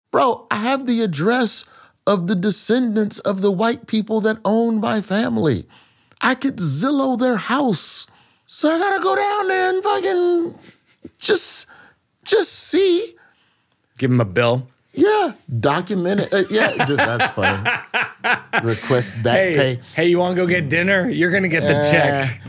Bro, I have the address of the descendants of the white people that own my family. I could Zillow their house. So I gotta go down there and fucking just see. Give him a bill. Yeah, document it. That's funny. Request back pay. Hey, you want to go get dinner? You're going to get the check.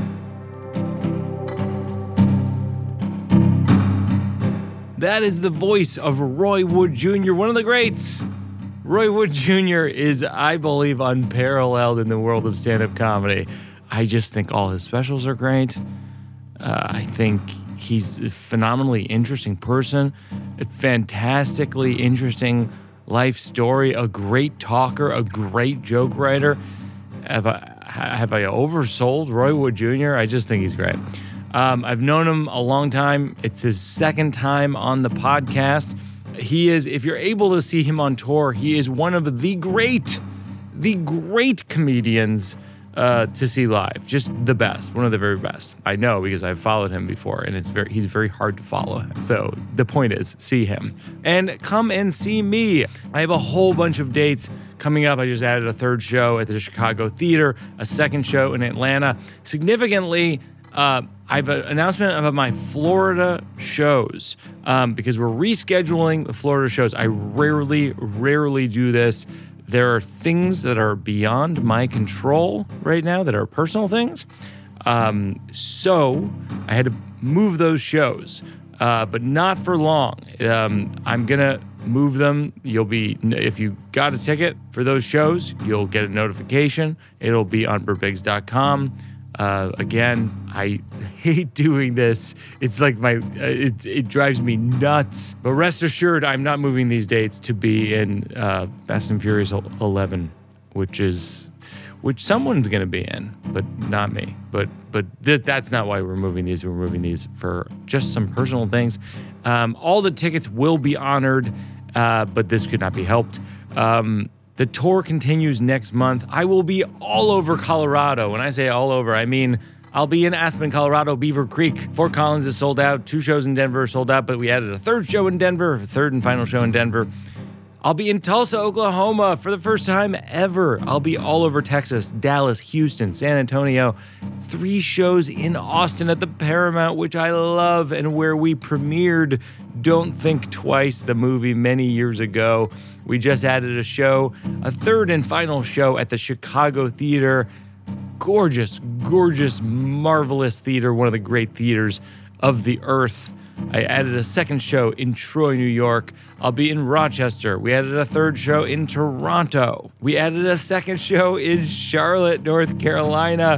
That is the voice of Roy Wood Jr., one of the greats. Roy Wood Jr. is, I believe, unparalleled in the world of stand-up comedy. I just think all his specials are great. I think he's a phenomenally interesting person, a fantastically interesting life story, a great talker, a great joke writer. Have I oversold Roy Wood Jr.? I just think he's great. I've known him a long time. It's his second time on the podcast. He is, if you're able to see him on tour, he is one of the great comedians to see live. Just the best, one of the very best. I know because I've followed him before, and he's very hard to follow. So the point is, see him. And come and see me. I have a whole bunch of dates coming up. I just added a third show at the Chicago Theater, a second show in Atlanta. Significantly, I have an announcement about my Florida shows because we're rescheduling the Florida shows. I rarely do this. There are things that are beyond my control right now that are personal things. So I had to move those shows, but not for long. I'm going to move them. If you got a ticket for those shows, you'll get a notification. It'll be on burbigs.com. Again, I hate doing this. It's like it drives me nuts. But rest assured, I'm not moving these dates to be in Fast and Furious 11, which someone's going to be in, but not me. But that's not why we're moving these. We're moving these for just some personal things. All the tickets will be honored, but this could not be helped. The tour continues next month. I will be all over Colorado. When I say all over, I mean I'll be in Aspen, Colorado, Beaver Creek. Fort Collins is sold out. 2 shows in Denver are sold out, but we added a third show in Denver, a third and final show in Denver. I'll be in Tulsa, Oklahoma for the first time ever. I'll be all over Texas, Dallas, Houston, San Antonio. 3 shows in Austin at the Paramount, which I love, and where we premiered Don't Think Twice, the movie, many years ago. We just added a third and final show at the Chicago Theater. Gorgeous, marvelous theater, one of the great theaters of the earth. I added a second show in Troy, New York. I'll be in Rochester. We added a third show in Toronto. We added a second show in Charlotte, North Carolina.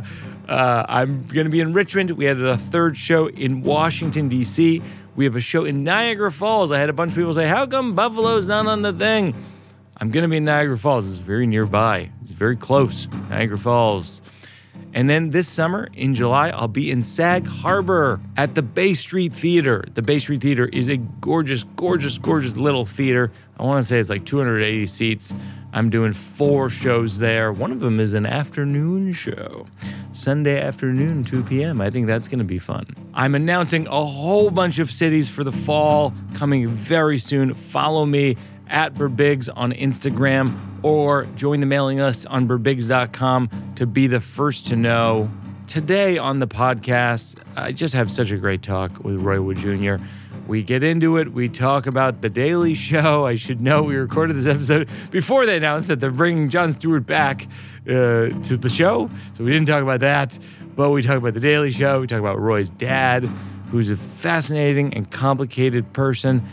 I'm going to be in Richmond. We added a third show in Washington, D.C. We have a show in Niagara Falls. I had a bunch of people say, how come Buffalo's not on the thing? I'm going to be in Niagara Falls. It's very nearby. It's very close. Niagara Falls. And then this summer, in July, I'll be in Sag Harbor at the Bay Street Theater. The Bay Street Theater is a gorgeous little theater. I want to say it's like 280 seats. I'm doing 4 shows there. One of them is an afternoon show. Sunday afternoon, 2 p.m. I think that's going to be fun. I'm announcing a whole bunch of cities for the fall coming very soon. Follow me at Burbigs on Instagram or join the mailing list on burbigs.com to be the first to know. Today on the podcast, I just have such a great talk with Roy Wood Jr. We get into it. We talk about The Daily Show. I should know we recorded this episode before they announced that they're bringing Jon Stewart back to the show. So we didn't talk about that, but we talk about The Daily Show. We talk about Roy's dad, who's a fascinating and complicated person.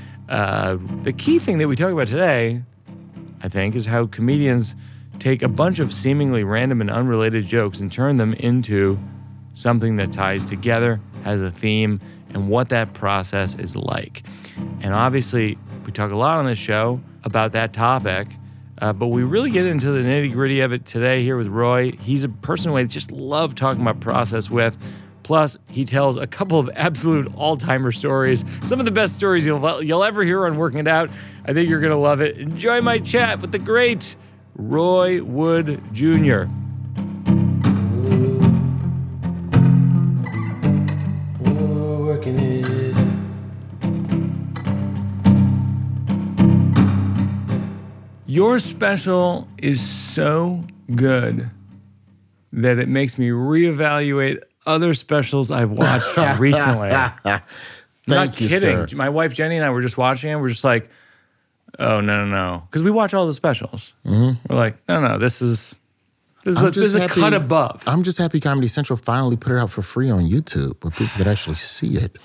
The key thing that we talk about today, I think, is how comedians take a bunch of seemingly random and unrelated jokes and turn them into something that ties together, has a theme, and what that process is like. And obviously, we talk a lot on this show about that topic, but we really get into the nitty-gritty of it today here with Roy. He's a person who I just love talking about process with. Plus, he tells a couple of absolute all-timer stories. Some of the best stories you'll ever hear on Working It Out. I think you're going to love it. Enjoy my chat with the great Roy Wood Jr. Working it. Your special is so good that it makes me reevaluate other specials I've watched recently. Thank Not you, kidding. sir. My wife Jenny and I were just watching it. We're just like, oh no, because we watch all the specials. We're like, no, this is a cut above. I'm just happy Comedy Central finally put it out for free on YouTube where people could actually see it.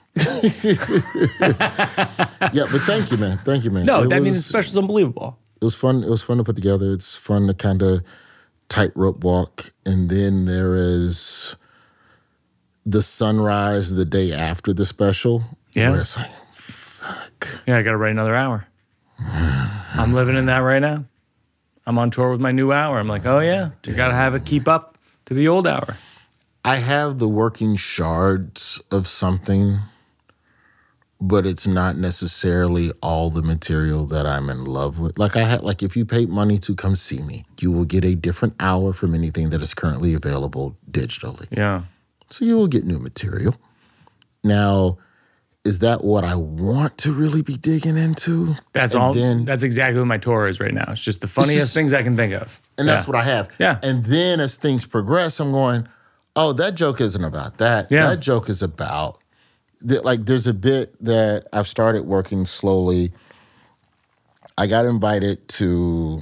Yeah, but thank you, man. No, that means the special's unbelievable. It was fun. It was fun to put together. It's fun to kind of tightrope walk. And then there is the sunrise the day after the special. Yeah. Where it's like, fuck. Yeah, I got to write another hour. I'm living in that right now. I'm on tour with my new hour. I'm like, oh yeah, you got to have it keep up to the old hour. I have the working shards of something, but it's not necessarily all the material that I'm in love with. Like if you paid money to come see me, you will get a different hour from anything that is currently available digitally. Yeah. So you will get new material. Now, is that what I want to really be digging into? That's exactly what my tour is right now. It's just the funniest things I can think of. And that's what I have. Yeah. And then as things progress, I'm going, oh, that joke isn't about that. Yeah. That joke is about, there's a bit that I've started working slowly. I got invited to,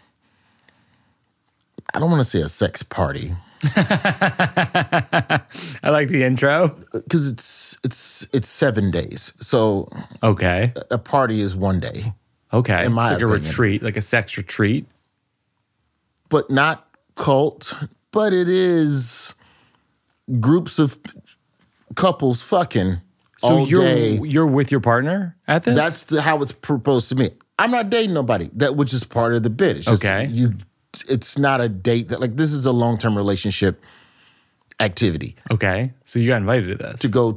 I don't want to say a sex party. I like the intro. Because it's 7 days. So Okay. a party is 1 day. Okay. In my it's like opinion. a retreat, like a sex retreat. But not cult, but it is groups of couples fucking all day. You're with your partner at this? That's how it's proposed to me. I'm not dating nobody. That which is part of the bit. It's just Okay. it's not a date that this is a long-term relationship activity. Okay. So you got invited to this. To go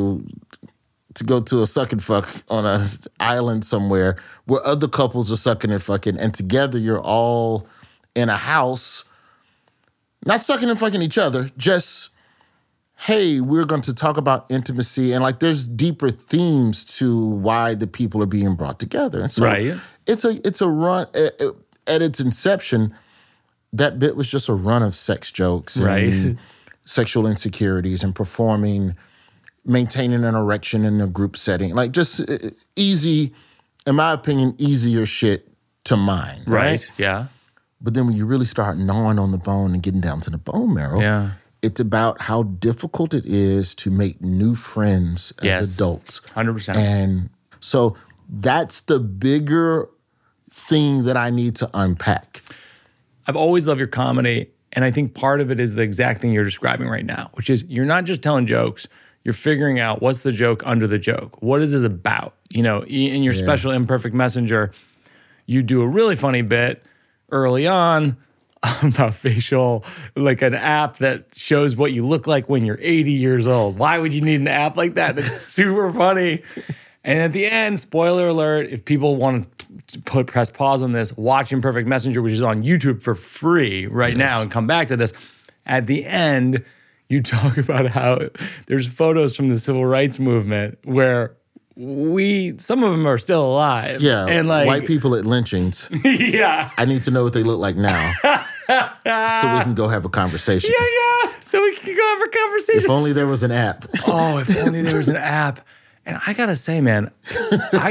to a suck and fuck on an island somewhere where other couples are sucking and fucking, and together you're all in a house, not sucking and fucking each other, just, hey, we're going to talk about intimacy, and there's deeper themes to why the people are being brought together. And so Right. it's a run. At its inception, that bit was just a run of sex jokes and Right. sexual insecurities and performing, maintaining an erection in a group setting. Just easy, in my opinion, easier shit to mine. Right? Yeah. But then when you really start gnawing on the bone and getting down to the bone marrow, Yeah. it's about how difficult it is to make new friends as Yes. adults. 100%. And so that's the bigger thing that I need to unpack. I've always loved your comedy, and I think part of it is the exact thing you're describing right now, which is you're not just telling jokes, you're figuring out what's the joke under the joke. What is this about? In your special Imperfect Messenger, you do a really funny bit early on about facial, like an app that shows what you look like when you're 80 years old. Why would you need an app like that? That's super funny. And at the end, spoiler alert, if people want to press pause on this, watch Imperfect Messenger, which is on YouTube for free right now, and come back to this. At the end, you talk about how there's photos from the civil rights movement where some of them are still alive. Yeah, and white people at lynchings. Yeah. I need to know what they look like now so we can go have a conversation. Yeah. So we can go have a conversation. If only there was an app. Oh, if only there was an app. And I gotta say, man, I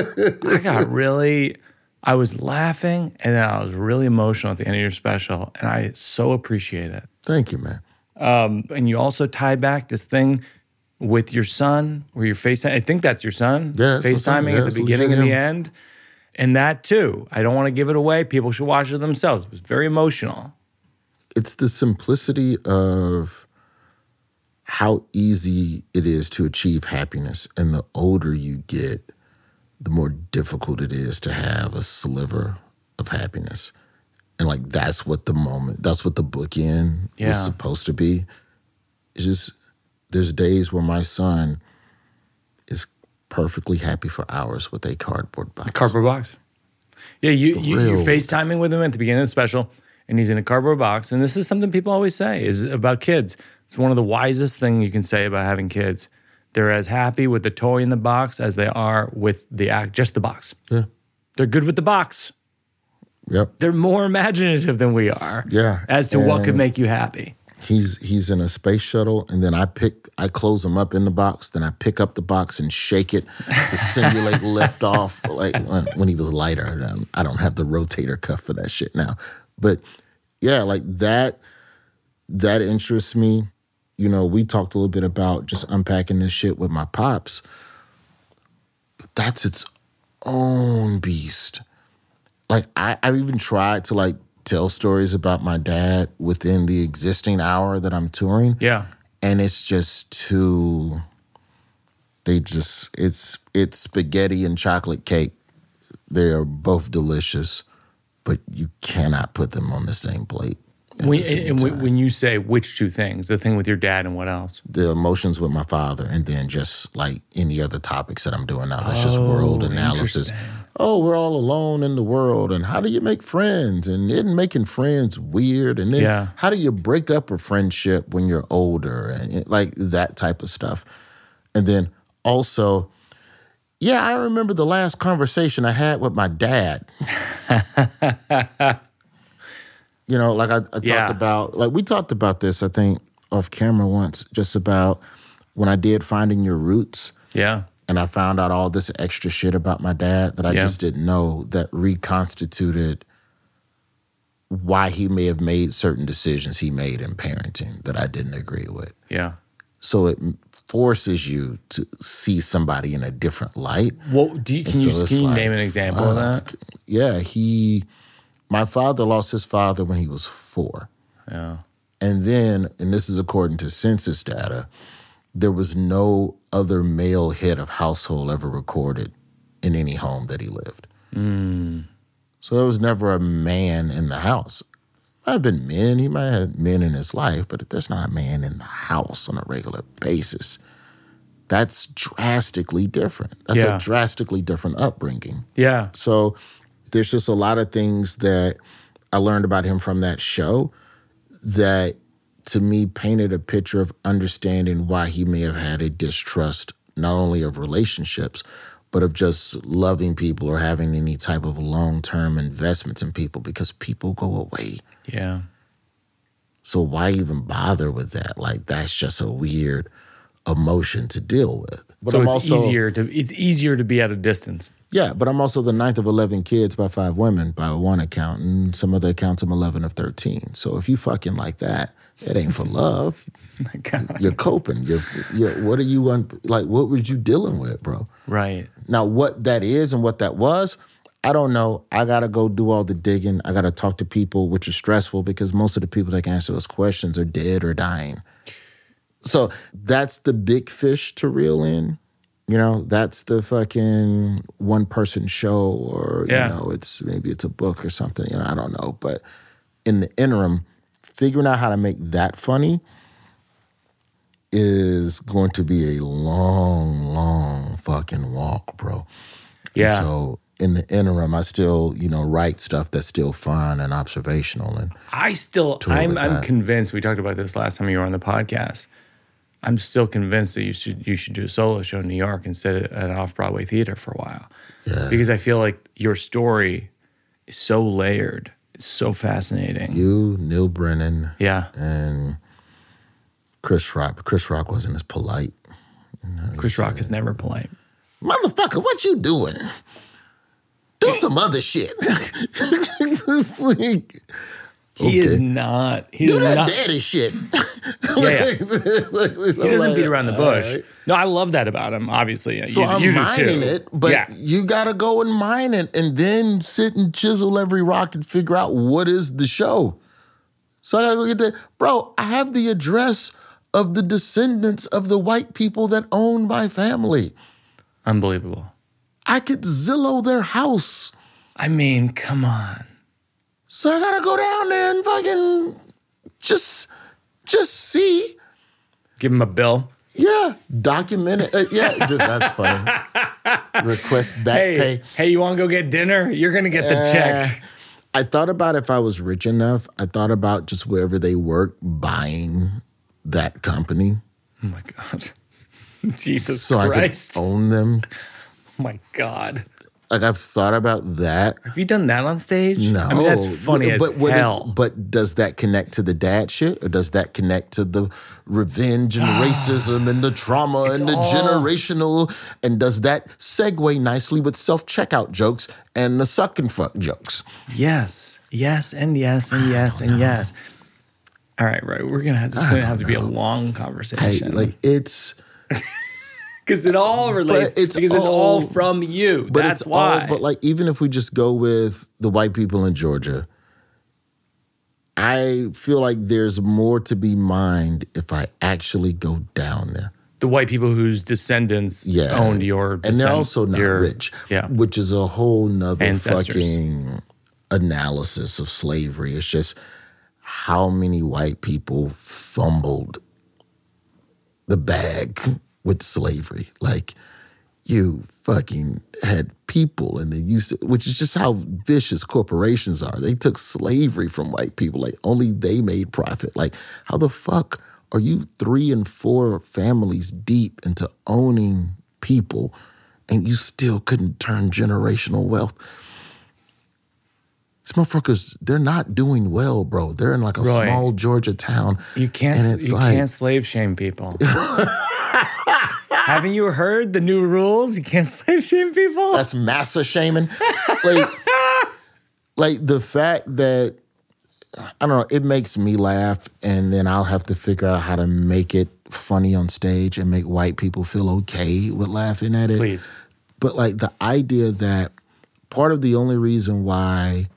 was laughing and then I was really emotional at the end of your special, and I so appreciate it. Thank you, man. And you also tied back this thing with your son, where you're FaceTiming. I think that's your son. Yeah, that's my son. FaceTiming Yeah, at the it's beginning legit and the him. end. And that too. I don't want to give it away. People should watch it themselves. It was very emotional. It's the simplicity of how easy it is to achieve happiness. And the older you get, the more difficult it is to have a sliver of happiness. And that's what the bookend Yeah. was supposed to be. It's just, there's days where my son is perfectly happy for hours with a cardboard box. Cardboard box. Yeah, you're Thrilled. FaceTiming with him at the beginning of the special, and he's in a cardboard box. And this is something people always say is about kids. It's one of the wisest things you can say about having kids. They're as happy with the toy in the box as they are with just the box. Yeah. They're good with the box. Yep. They're more imaginative than we are. Yeah. As to what could make you happy. He's in a space shuttle, and then I close him up in the box, then I pick up the box and shake it to simulate liftoff. Like when he was lighter. I don't have the rotator cuff for that shit now. But yeah, like that interests me. You know, we talked a little bit about just unpacking this shit with my pops. But that's its own beast. Like I've even tried to like tell stories about my dad within the existing hour that I'm touring. Yeah. And it's just too, it's spaghetti and chocolate cake. They are both delicious, but you cannot put them on the same plate. When you say which two things, the thing with your dad and what else? The emotions with my father, and then just like any other topics that I'm doing now. That's just world analysis. Oh, we're all alone in the world, and how do you make friends? And isn't making friends weird? And then how do you break up a friendship when you're older? And like that type of stuff. And then also, yeah, I remember the last conversation I had with my dad. You know, like I talked about, like we talked about this, I think, off camera once, just about when I did Finding Your Roots. Yeah. And I found out all this extra shit about my dad that I just didn't know, that reconstituted why he may have made certain decisions he made in parenting that I didn't agree with. Yeah. So it forces you to see somebody in a different light. Well, can you name an example of that? Yeah, my father lost his father when he was 4. Yeah. And then, and this is according to census data, there was no other male head of household ever recorded in any home that he lived. So there was never a man in the house. Might have been men. He might have had men in his life, but if there's not a man in the house on a regular basis, that's drastically different. That's a drastically different upbringing. Yeah. So there's just a lot of things that I learned about him from that show that, to me, painted a picture of understanding why he may have had a distrust, not only of relationships, but of just loving people or having any type of long-term investments in people, because people go away. Yeah. So why even bother with that? Like, that's just a weird emotion to deal with. But so it's easier to be at a distance. Yeah, but I'm also the 9th of 11 kids by 5 women by one account, and some other accounts I'm 11 of 13. So if you fucking like that, it ain't for love. My God. You're coping. What are you what were you dealing with, bro? Right. Now, what that is and what that was, I don't know. I got to go do all the digging. I got to talk to people, which is stressful because most of the people that can answer those questions are dead or dying. So that's the big fish to reel in. You know, that's the fucking one-person show, or, you know, maybe it's a book or something. You know, I don't know. But in the interim, figuring out how to make that funny is going to be a long, long fucking walk, bro. Yeah. And so in the interim, I still, write stuff that's still fun and observational. And I'm convinced, we talked about this last time you were on the podcast, I'm still convinced that you should do a solo show in New York and sit at an off-Broadway theater for a while. Yeah. Because I feel like your story is so layered. It's so fascinating. You, Neil Brennan, and Chris Rock. Chris Rock wasn't as polite. Chris Rock is never polite. Motherfucker, what you doing? Do some other shit. He is not. Do that daddy shit. Yeah. He doesn't beat around the bush. Right. No, I love that about him, obviously. So I'm mining it, but you got to go and mine it and then sit and chisel every rock and figure out what is the show. So I got to go get that. Bro, I have the address of the descendants of the white people that own my family. Unbelievable. I could Zillow their house. I mean, come on. So I gotta go down there and fucking just see. Give him a bill. Yeah, document it. That's funny. Request back pay. Hey, you want to go get dinner? You're gonna get the check. I thought about if I was rich enough. I thought about just wherever they work, buying that company. Oh my God, Jesus so Christ! So I could own them. Oh my God. Like, I've thought about that. Have you done that on stage? No. I mean, that's funny as hell. But does that connect to the dad shit? Or does that connect to the revenge and racism and the trauma and the generational? And does that segue nicely with self-checkout jokes and the suck and fuck jokes? Yes. Yes, and yes, and yes, and yes. All right. We're going to have, this is going to have to be a long conversation. It's... Because it all relates. It's all from you. But That's why. Even if we just go with the white people in Georgia, I feel like there's more to be mined if I actually go down there. The white people whose descendants owned your and they're also not rich, which is a whole nother fucking analysis of slavery. It's just how many white people fumbled the bag with slavery. Like, you fucking had people and they used to, which is just how vicious corporations are. They took slavery from white people. Like, only they made profit. Like, how the fuck are you 3 and 4 families deep into owning people and you still couldn't turn generational wealth? These motherfuckers, they're not doing well, bro. They're in like a small Georgia town. You can't slave shame people. Haven't you heard the new rules? You can't slave shame people? That's massa shaming. like the fact that, I don't know, it makes me laugh, and then I'll have to figure out how to make it funny on stage and make white people feel okay with laughing at it. Please. But like the idea that part of the only reason why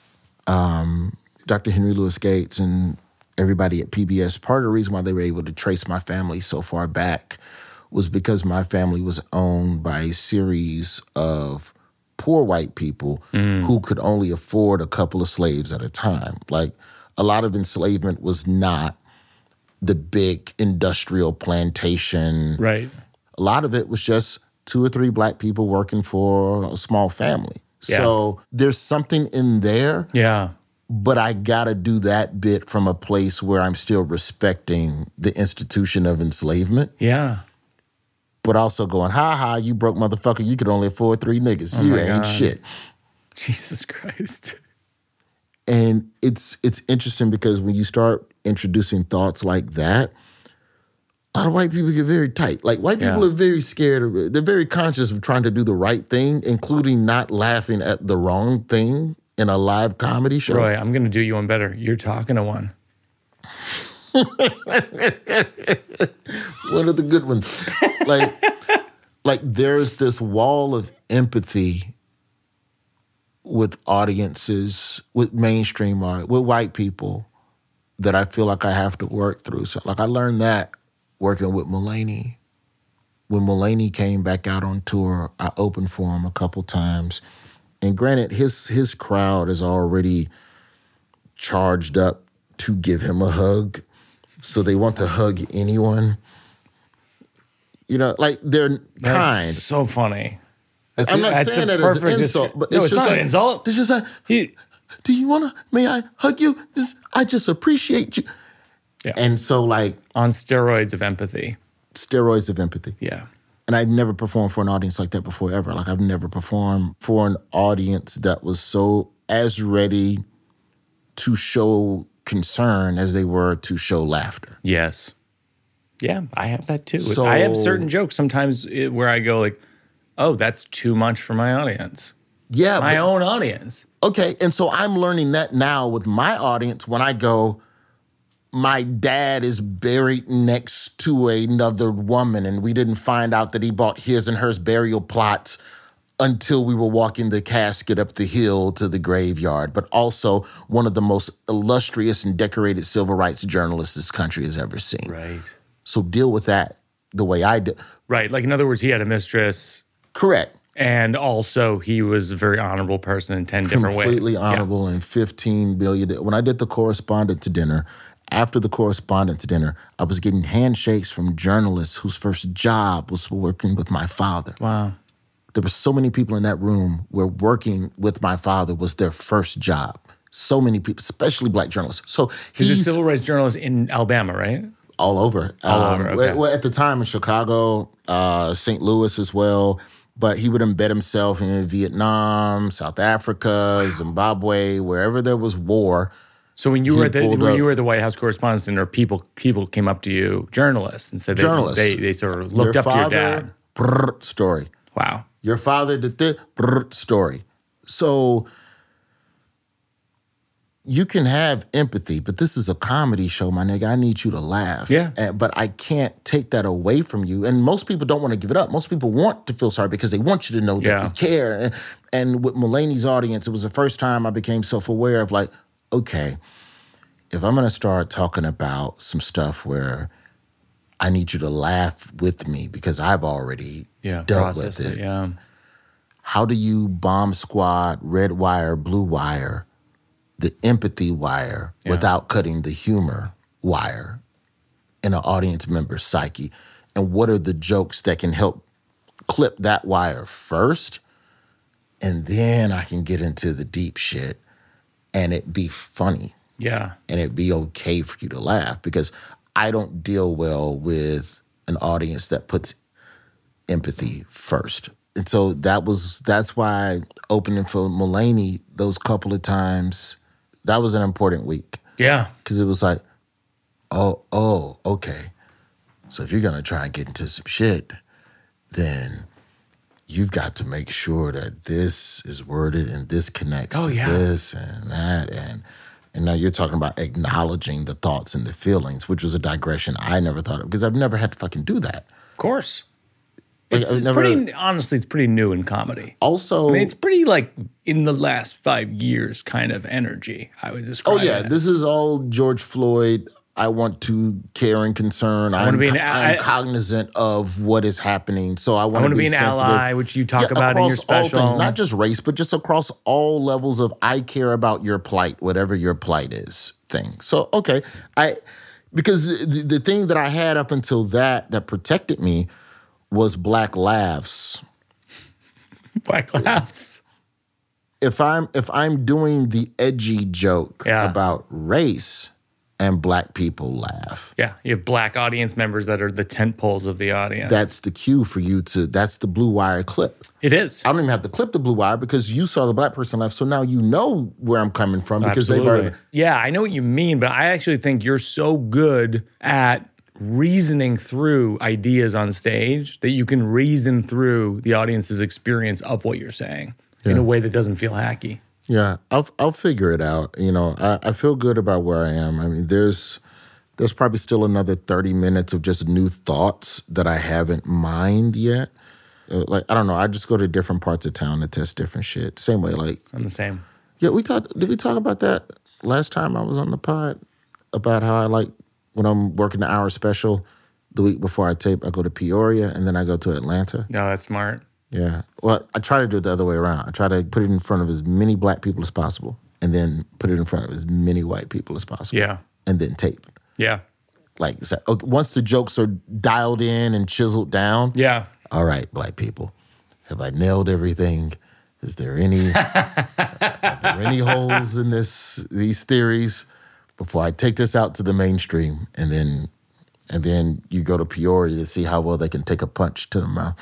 Dr. Henry Louis Gates and everybody at PBS, part of the reason why they were able to trace my family so far back was because my family was owned by a series of poor white people who could only afford a couple of slaves at a time. Like, a lot of enslavement was not the big industrial plantation. Right. A lot of it was just 2 or 3 black people working for a small family. Yeah. So there's something in there. Yeah. But I gotta do that bit from a place where I'm still respecting the institution of enslavement. Yeah. But also going, ha, you broke motherfucker, you could only afford 3 niggas. You ain't shit. Jesus Christ. And it's interesting because when you start introducing thoughts like that, a lot of white people get very tight. Like, white people are very scared of it. They're very conscious of trying to do the right thing, including not laughing at the wrong thing in a live comedy show. Roy, I'm going to do you one better. You're talking to one. One of the good ones. Like there's this wall of empathy with audiences, with mainstream art, with white people that I feel like I have to work through. So like I learned that working with Mulaney. When Mulaney came back out on tour, I opened for him a couple times. And granted, his crowd is already charged up to give him a hug. So they want to hug anyone. You know, like they're kind. That's so funny. I'm not saying that as an insult, but it's not an insult. It's just like, do you want to, may I hug you? I just appreciate you. Yeah. And so like. On steroids of empathy. Steroids of empathy. Yeah. And I'd never performed for an audience like that before ever. Like I've never performed for an audience that was so as ready to show concern as they were to show laughter. Yes. Yeah, I have that too. So, I have certain jokes sometimes where I go like, oh, that's too much for my audience. Yeah. My own audience. Okay, and so I'm learning that now with my audience when I go, my dad is buried next to another woman and we didn't find out that he bought his and hers burial plots until we were walking the casket up the hill to the graveyard, but also one of the most illustrious and decorated civil rights journalists this country has ever seen. Right. So deal with that the way I did. Right. Like, in other words, he had a mistress. Correct. And also, he was a very honorable person in 10 different ways. Completely honorable and 15 billion. When I did the correspondence dinner, after the correspondence dinner, I was getting handshakes from journalists whose first job was working with my father. Wow. There were so many people in that room where working with my father was their first job. So many people, especially black journalists. So he's a civil rights journalist in Alabama, right? All over. All over, okay. Well, at the time in Chicago, St. Louis as well. But he would embed himself in Vietnam, South Africa, Zimbabwe, wherever there was war. So when you were at the White House correspondent, or people came up to you, journalists, and said they sort of looked up to your dad. Story. Wow. Your father did this story. So you can have empathy, but this is a comedy show, my nigga. I need you to laugh. Yeah. But I can't take that away from you. And most people don't want to give it up. Most people want to feel sorry because they want you to know that you care. And with Mulaney's audience, it was the first time I became self-aware of like, okay, if I'm going to start talking about some stuff where I need you to laugh with me because I've already dealt with it. Yeah. How do you bomb squad, red wire, blue wire, the empathy wire without cutting the humor wire in an audience member's psyche? And what are the jokes that can help clip that wire first? And then I can get into the deep shit and it be funny. Yeah. And it be okay for you to laugh because I don't deal well with an audience that puts empathy first. And so that's why opening for Mulaney those couple of times, that was an important week. Yeah. Because it was like, oh, okay. So if you're going to try and get into some shit, then you've got to make sure that this is worded and this connects to this and that. And now you're talking about acknowledging the thoughts and the feelings, which was a digression I never thought of because I've never had to fucking do that. Of course. Honestly, it's pretty new in comedy. Also, I mean, it's pretty like in the last 5 years kind of energy, I would describe it. Oh, yeah. This is all George Floyd. I want to care and concern. I'm cognizant of what is happening. So I want to be an sensitive. ally, which you talk about in your special. All things, not just race, but just across all levels of I care about your plight, whatever your plight is thing. So, okay. Because the thing that I had up until that protected me was black laughs. Black laughs. If I'm doing the edgy joke about race and black people laugh. Yeah, you have black audience members that are the tent poles of the audience. That's the cue for you that's the blue wire clip. It is. I don't even have to clip the blue wire because you saw the black person laugh, so now you know where I'm coming from because Absolutely. they've already... Yeah, I know what you mean, but I actually think you're so good at reasoning through ideas on stage that you can reason through the audience's experience of what you're saying in a way that doesn't feel hacky. Yeah, I'll figure it out. You know, I feel good about where I am. I mean, there's probably still another 30 minutes of just new thoughts that I haven't mined yet. Like, I don't know, I just go to different parts of town to test different shit. Same way, like... I'm the same. Yeah, did we talk about that last time I was on the pod? About how I like, when I'm working the hour special, the week before I tape, I go to Peoria, and then I go to Atlanta. No, that's smart. Yeah. Well, I try to do it the other way around. I try to put it in front of as many black people as possible and then put it in front of as many white people as possible. Yeah. And then tape. Yeah. Like, so, okay, once the jokes are dialed in and chiseled down. Yeah. All right, black people. Have I nailed everything? Is there any holes in these theories before I take this out to the mainstream? And then you go to Peoria to see how well they can take a punch to the mouth.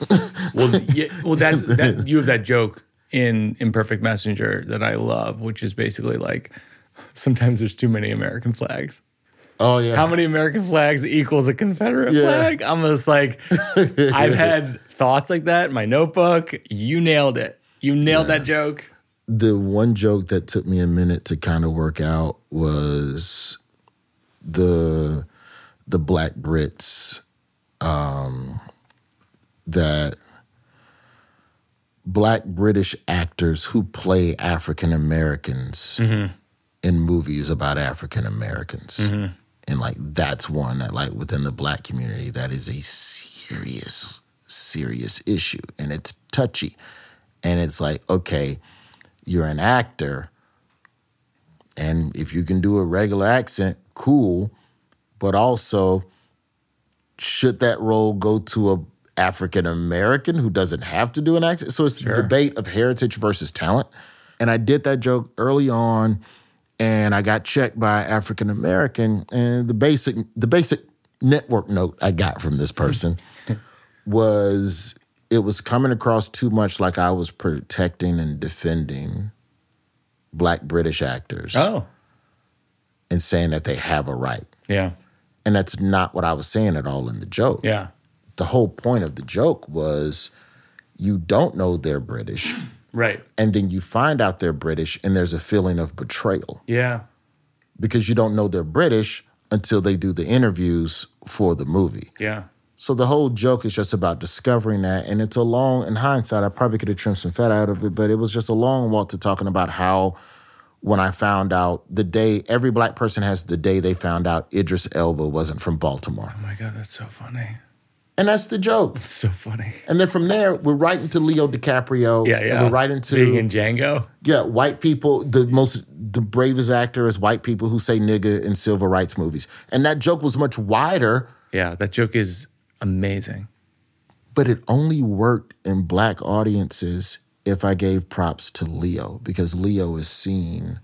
You have that joke in Imperfect Messenger that I love, which is basically like, sometimes there's too many American flags. Oh, yeah. How many American flags equals a Confederate flag? I'm just like, I've had thoughts like that in my notebook. You nailed it. You nailed that joke. The one joke that took me a minute to kind of work out was the Black Brits, that Black British actors who play African Americans in movies about African Americans. And like, that's one that like within the black community, that is a serious, serious issue. And it's touchy. And it's like, okay, you're an actor. And if you can do a regular accent, cool. But also, should that role go to a African American who doesn't have to do an accent? So it's the debate of heritage versus talent. And I did that joke early on, and I got checked by African American. And the basic network note I got from this person was, it was coming across too much like I was protecting and defending Black British actors and saying that they have a right. Yeah. And that's not what I was saying at all in the joke. Yeah. The whole point of the joke was you don't know they're British. Right. And then you find out they're British and there's a feeling of betrayal. Yeah. Because you don't know they're British until they do the interviews for the movie. Yeah. So the whole joke is just about discovering that. And it's a long, in hindsight, I probably could have trimmed some fat out of it, but it was just a long walk to talking about how when I found out the day, every Black person has the day they found out Idris Elba wasn't from Baltimore. Oh my God, that's so funny. And that's the joke. It's so funny. And then from there, we're right into Leo DiCaprio. Yeah, yeah. And we're right into being in Django. Yeah, white people, the bravest actor is white people who say nigga in civil rights movies. And that joke was much wider. Yeah, that joke is amazing. But it only worked in Black audiences if I gave props to Leo, because Leo is seen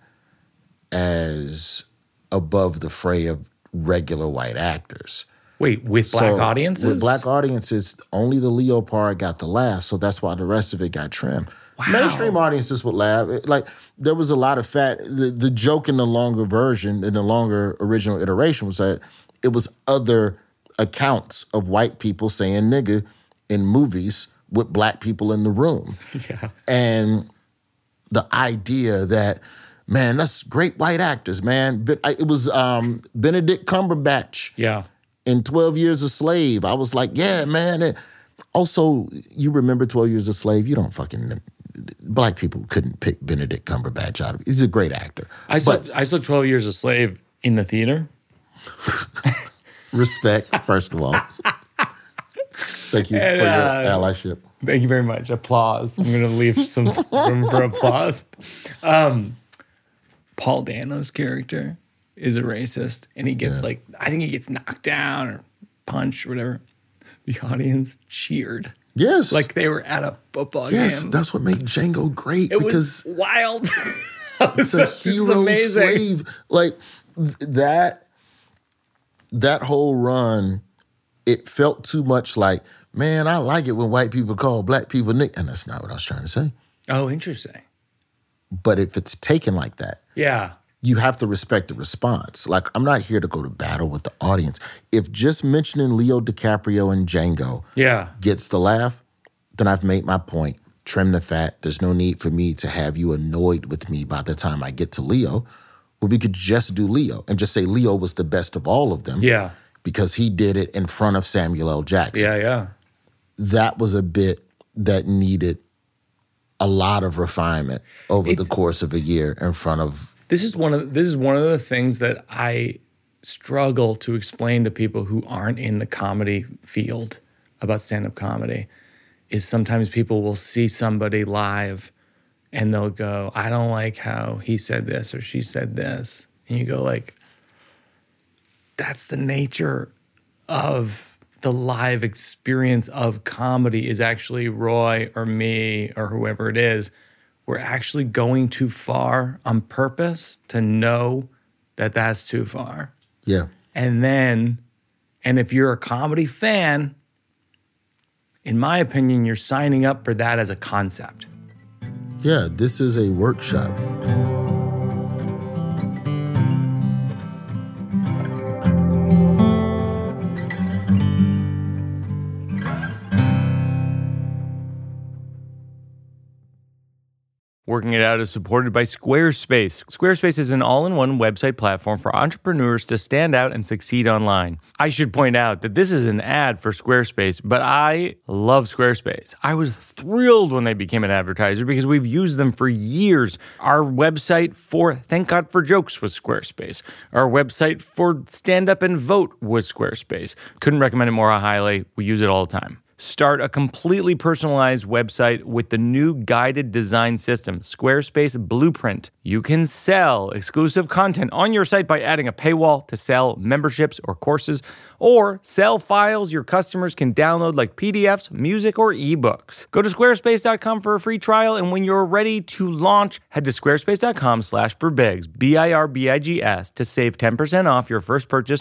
as above the fray of regular white actors. Wait, with Black audiences? With Black audiences, only the Leo part got the laugh, so that's why the rest of it got trimmed. Wow. Mainstream audiences would laugh. Like, there was a lot of fat. The joke in the longer version, in the longer original iteration, was that it was other accounts of white people saying nigga in movies with Black people in the room. Yeah. And the idea that, man, that's great white actors, man. But it was Benedict Cumberbatch. Yeah. In 12 Years a Slave. I was like, yeah, man. Also, you remember 12 Years a Slave? You don't fucking... Black people couldn't pick Benedict Cumberbatch out of it. He's a great actor. I saw 12 Years a Slave in the theater. Respect, first of all. Thank you for your allyship. Thank you very much. Applause. I'm going to leave some room for applause. Paul Dano's character is a racist, and he gets I think he gets knocked down or punched or whatever. The audience cheered. Yes. Like they were at a football game. Yes, that's what made Django great. It was wild. It's a hero slave. Like that whole run, it felt too much like, man, I like it when white people call Black people Nick. And that's not what I was trying to say. Oh, interesting. But if it's taken like that, yeah, you have to respect the response. Like, I'm not here to go to battle with the audience. If just mentioning Leo DiCaprio and Django gets the laugh, then I've made my point. Trim the fat. There's no need for me to have you annoyed with me by the time I get to Leo. Well, we could just do Leo and just say Leo was the best of all of them. Yeah. Because he did it in front of Samuel L. Jackson. Yeah, yeah. That was a bit that needed a lot of refinement over the course of a year in front of... This is one of the things that I struggle to explain to people who aren't in the comedy field about stand-up comedy, is sometimes people will see somebody live and they'll go, I don't like how he said this or she said this. And you go like, that's the nature of the live experience of comedy, is actually Roy or me or whoever it is. We're actually going too far on purpose to know that that's too far. Yeah. And if you're a comedy fan, in my opinion, you're signing up for that as a concept. Yeah, this is a workshop. Working It Out is supported by Squarespace. Squarespace is an all-in-one website platform for entrepreneurs to stand out and succeed online. I should point out that this is an ad for Squarespace, but I love Squarespace. I was thrilled when they became an advertiser because we've used them for years. Our website for Thank God for Jokes was Squarespace. Our website for Stand Up and Vote was Squarespace. Couldn't recommend it more highly. We use it all the time. Start a completely personalized website with the new guided design system, Squarespace Blueprint. You can sell exclusive content on your site by adding a paywall to sell memberships or courses, or sell files your customers can download like PDFs, music, or ebooks. Go to squarespace.com for a free trial, and when you're ready to launch, head to squarespace.com/birbigs, BIRBIGS, to save 10% off your first purchase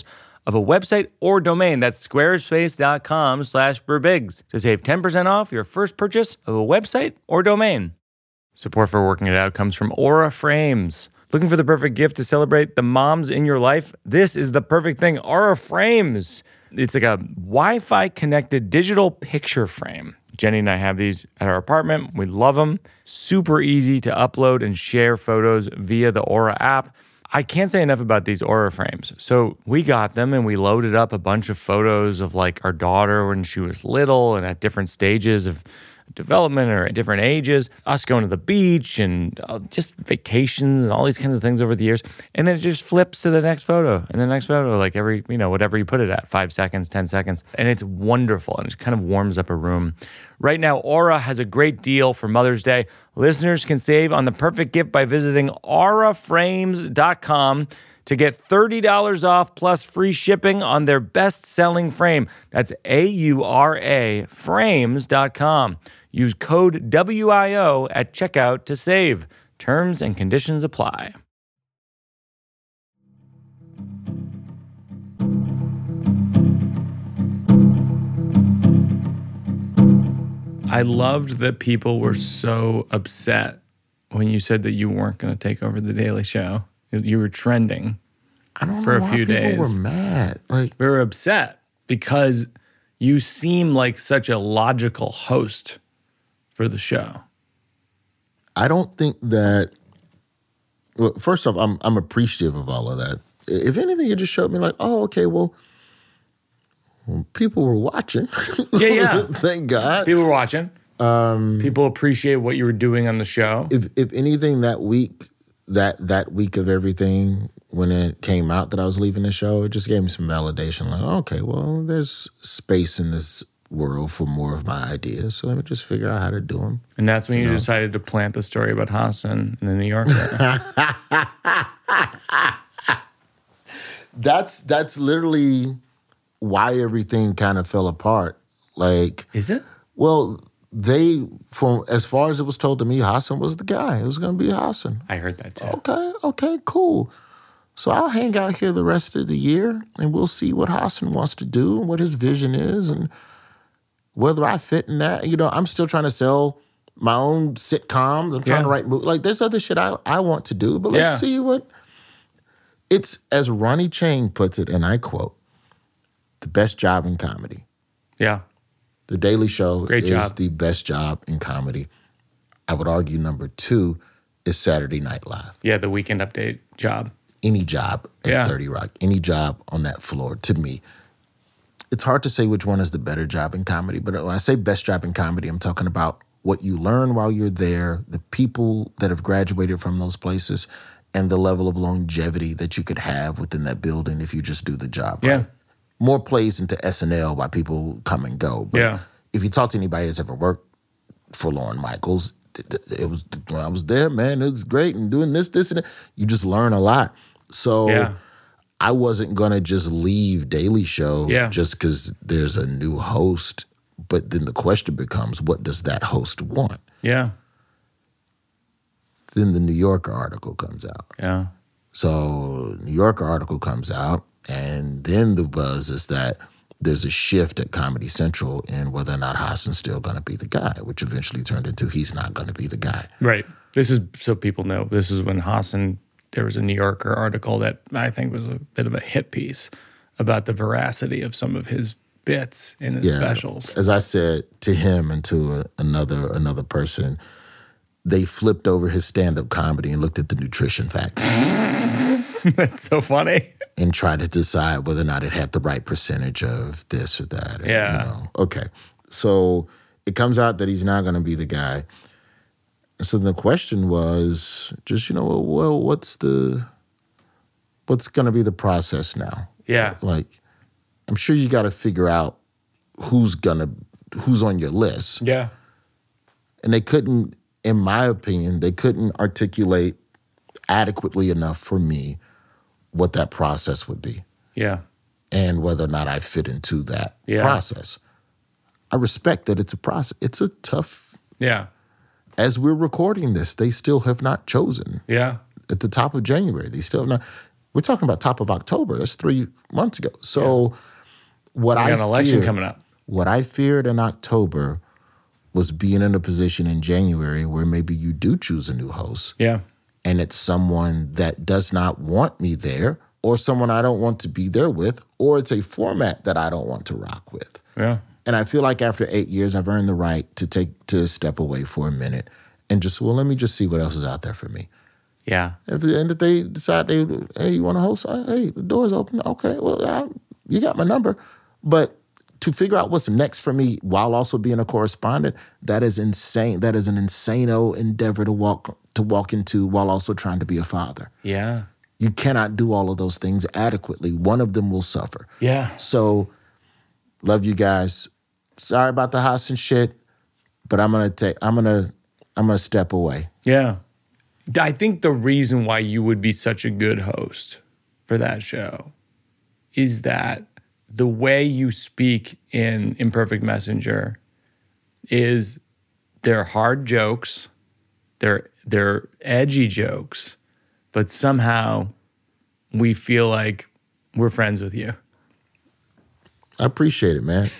of a website or domain. That's squarespace.com/birbigs to save 10% off your first purchase of a website or domain. Support for Working It Out comes from Aura Frames. Looking for the perfect gift to celebrate the moms in your life? This is the perfect thing. Aura Frames. It's like a Wi-Fi connected digital picture frame. Jenny and I have these at our apartment. We love them. Super easy to upload and share photos via the Aura app. I can't say enough about these Aura frames. So we got them and we loaded up a bunch of photos of like our daughter when she was little and at different stages of development or at different ages, us going to the beach and just vacations and all these kinds of things over the years. And then it just flips to the next photo and the next photo, like every, whatever you put it at, 5 seconds, 10 seconds. And it's wonderful and it kind of warms up a room. Right now, Aura has a great deal for Mother's Day. Listeners can save on the perfect gift by visiting auraframes.com to get $30 off plus free shipping on their best-selling frame. That's AURA frames.com. Use code WIO at checkout to save. Terms and conditions apply. I loved that people were so upset when you said that you weren't going to take over The Daily Show. You were trending for a few days. People were mad. We were upset because you seem like such a logical host for the show. I don't think that. Well, first off, I'm appreciative of all of that. If anything, it just showed me like, oh, okay, well people were watching. Yeah. Thank God. People were watching. People appreciate what you were doing on the show. If anything, that week of everything, when it came out that I was leaving the show, it just gave me some validation. Like, okay, well, there's space in this world for more of my ideas, so let me just figure out how to do them. And that's when you decided to plant the story about Hassan in the New Yorker. That's literally why everything kind of fell apart. Like, is it? Well, from as far as it was told to me, Hassan was the guy. It was going to be Hassan. I heard that too. Okay, cool. So I'll hang out here the rest of the year, and we'll see what Hassan wants to do and what his vision is, and whether I fit in that. I'm still trying to sell my own sitcoms. I'm trying to write movies. Like, there's other shit I want to do, but let's see what. It's, as Ronnie Chang puts it, and I quote, the best job in comedy. Yeah. The Daily Show is the best job in comedy. I would argue number 2 is Saturday Night Live. Yeah, the Weekend Update job. Any job at 30 Rock, any job on that floor, to me. It's hard to say which one is the better job in comedy, but when I say best job in comedy, I'm talking about what you learn while you're there, the people that have graduated from those places, and the level of longevity that you could have within that building if you just do the job. Right? Yeah. More plays into SNL why people come and go. But if you talk to anybody that's ever worked for Lorne Michaels, it was, when I was there, man, it was great, and doing this, and that. You just learn a lot. So I wasn't going to just leave Daily Show just because there's a new host. But then the question becomes, what does that host want? Yeah. Then the New Yorker article comes out. Yeah. So New Yorker article comes out, and then the buzz is that there's a shift at Comedy Central in whether or not Hassan's still going to be the guy, which eventually turned into he's not going to be the guy. Right. This is, so people know, this is when Hassan, there was a New Yorker article that I think was a bit of a hit piece about the veracity of some of his bits in his specials. As I said to him and to another person, they flipped over his stand-up comedy and looked at the nutrition facts. That's so funny. And tried to decide whether or not it had the right percentage of this or that. And, Okay. So it comes out that he's not going to be the guy. So the question was just, well, what's going to be the process now? Yeah. Like, I'm sure you got to figure out who's on your list. Yeah. And they couldn't, in my opinion, articulate adequately enough for me what that process would be. Yeah. And whether or not I fit into that process. I respect that it's a process. It's a tough. Yeah. As we're recording this, they still have not chosen. Yeah. At the top of January, they still have not. We're talking about top of October. That's 3 months ago. So what We I got an election feared, coming up. what I feared in October was being in a position in January where maybe you do choose a new host. Yeah. And it's someone that does not want me there, or someone I don't want to be there with, or it's a format that I don't want to rock with. Yeah. And I feel like after 8 years, I've earned the right to step away for a minute and just, let me just see what else is out there for me. Yeah. If they decide hey, you want to host? Hey, the door's open. Okay, well, you got my number. But to figure out what's next for me while also being a correspondent, that is insane. That is an insane-o endeavor to walk into while also trying to be a father. Yeah. You cannot do all of those things adequately. One of them will suffer. Yeah. So, love you guys. Sorry about the house and shit, but I'm gonna step away. Yeah. I think the reason why you would be such a good host for that show is that the way you speak in Imperfect Messenger is they're hard jokes, they're edgy jokes, but somehow we feel like we're friends with you. I appreciate it, man.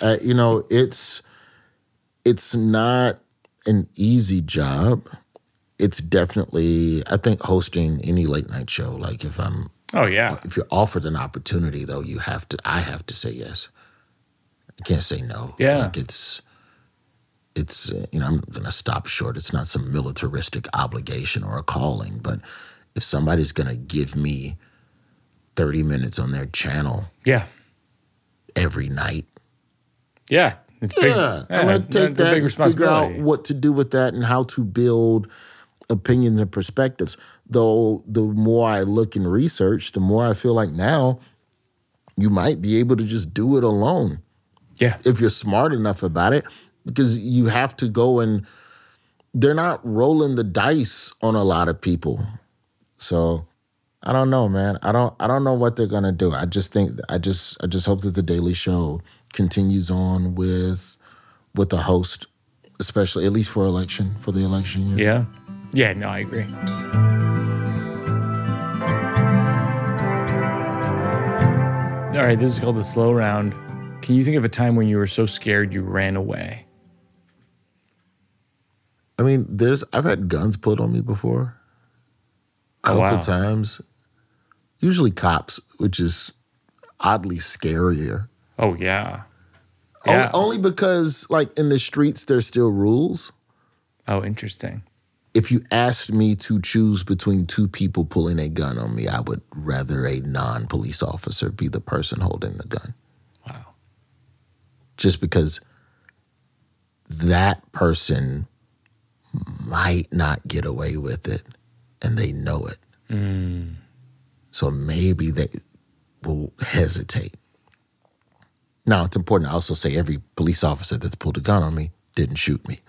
It's not an easy job. It's definitely, I think, hosting any late night show. Like if you're offered an opportunity, though, I have to say yes. I can't say no. Yeah. Like it's I'm gonna stop short. It's not some militaristic obligation or a calling, but if somebody's gonna give me 30 minutes on their channel, Yeah. every night. Yeah. It's big. I'm going to take that and figure out what to do with that and how to build opinions and perspectives. Though the more I look and research, the more I feel like now you might be able to just do it alone. Yeah. If you're smart enough about it, because you have to go and they're not rolling the dice on a lot of people. So I don't know, man. I don't know what they're gonna do. I just hope that the Daily Show continues on with a host, especially at least for the election year. Yeah. Yeah, no, I agree. All right, this is called the slow round. Can you think of a time when you were so scared you ran away? I mean, I've had guns put on me before. A couple times. Usually cops, which is oddly scarier. Oh, yeah. Only because, like, in the streets, there's still rules. Oh, interesting. If you asked me to choose between two people pulling a gun on me, I would rather a non-police officer be the person holding the gun. Wow. Just because that person might not get away with it, and they know it. Mm. So maybe they will hesitate. Now, it's important to also say every police officer that's pulled a gun on me didn't shoot me.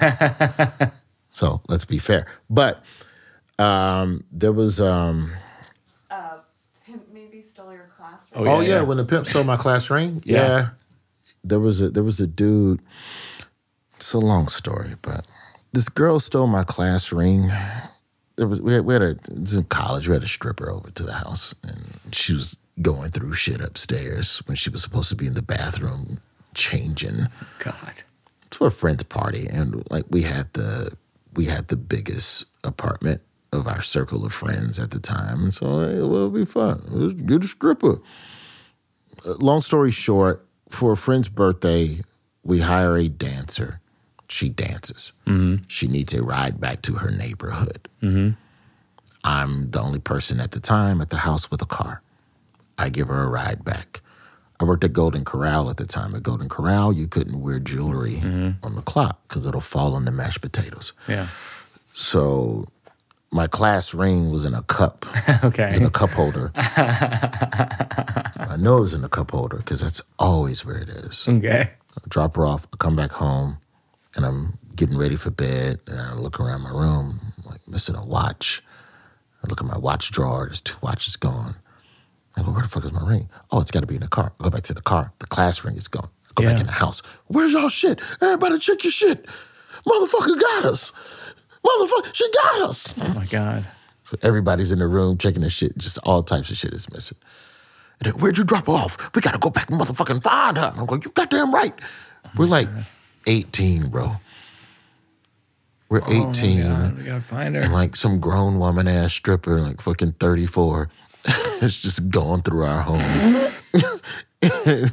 So let's be fair. But there was... Pimp maybe stole your class ring. Oh, yeah, when the pimp stole my class ring. Yeah. There was a dude. It's a long story, but this girl stole my class ring. It was in college. We had a stripper over to the house, and she was going through shit upstairs when she was supposed to be in the bathroom changing. God. It's for a friend's party, and like we had the biggest apartment of our circle of friends at the time, and so it'll be fun. Let's get a stripper. Long story short, for a friend's birthday, we hire a dancer. She dances. Mm-hmm. She needs a ride back to her neighborhood. Mm-hmm. I'm the only person at the time at the house with a car. I give her a ride back. I worked at Golden Corral at the time. At Golden Corral, you couldn't wear jewelry on the clock because it'll fall on the mashed potatoes. Yeah. So my class ring was in a cup. Okay. It was in a cup holder. I know it was in a cup holder because that's always where it is. Okay. I drop her off. I come back home, and I'm getting ready for bed, and I look around my room, I'm like missing a watch. I look at my watch drawer. There's 2 watches gone. I go, where the fuck is my ring? Oh, it's got to be in the car. I go back to the car. The class ring is gone. I go back in the house. Where's y'all shit? Everybody check your shit. Motherfucker got us. Motherfucker, she got us. Oh, my God. So everybody's in the room checking the shit. Just all types of shit is missing. And then, where'd you drop her off? We gotta go back and motherfucking find her. I'm going, you goddamn right. We're like 18, bro. We're 18. Oh my God, we gotta find her. And like some grown woman ass stripper, like fucking 34, it's just going through our home. it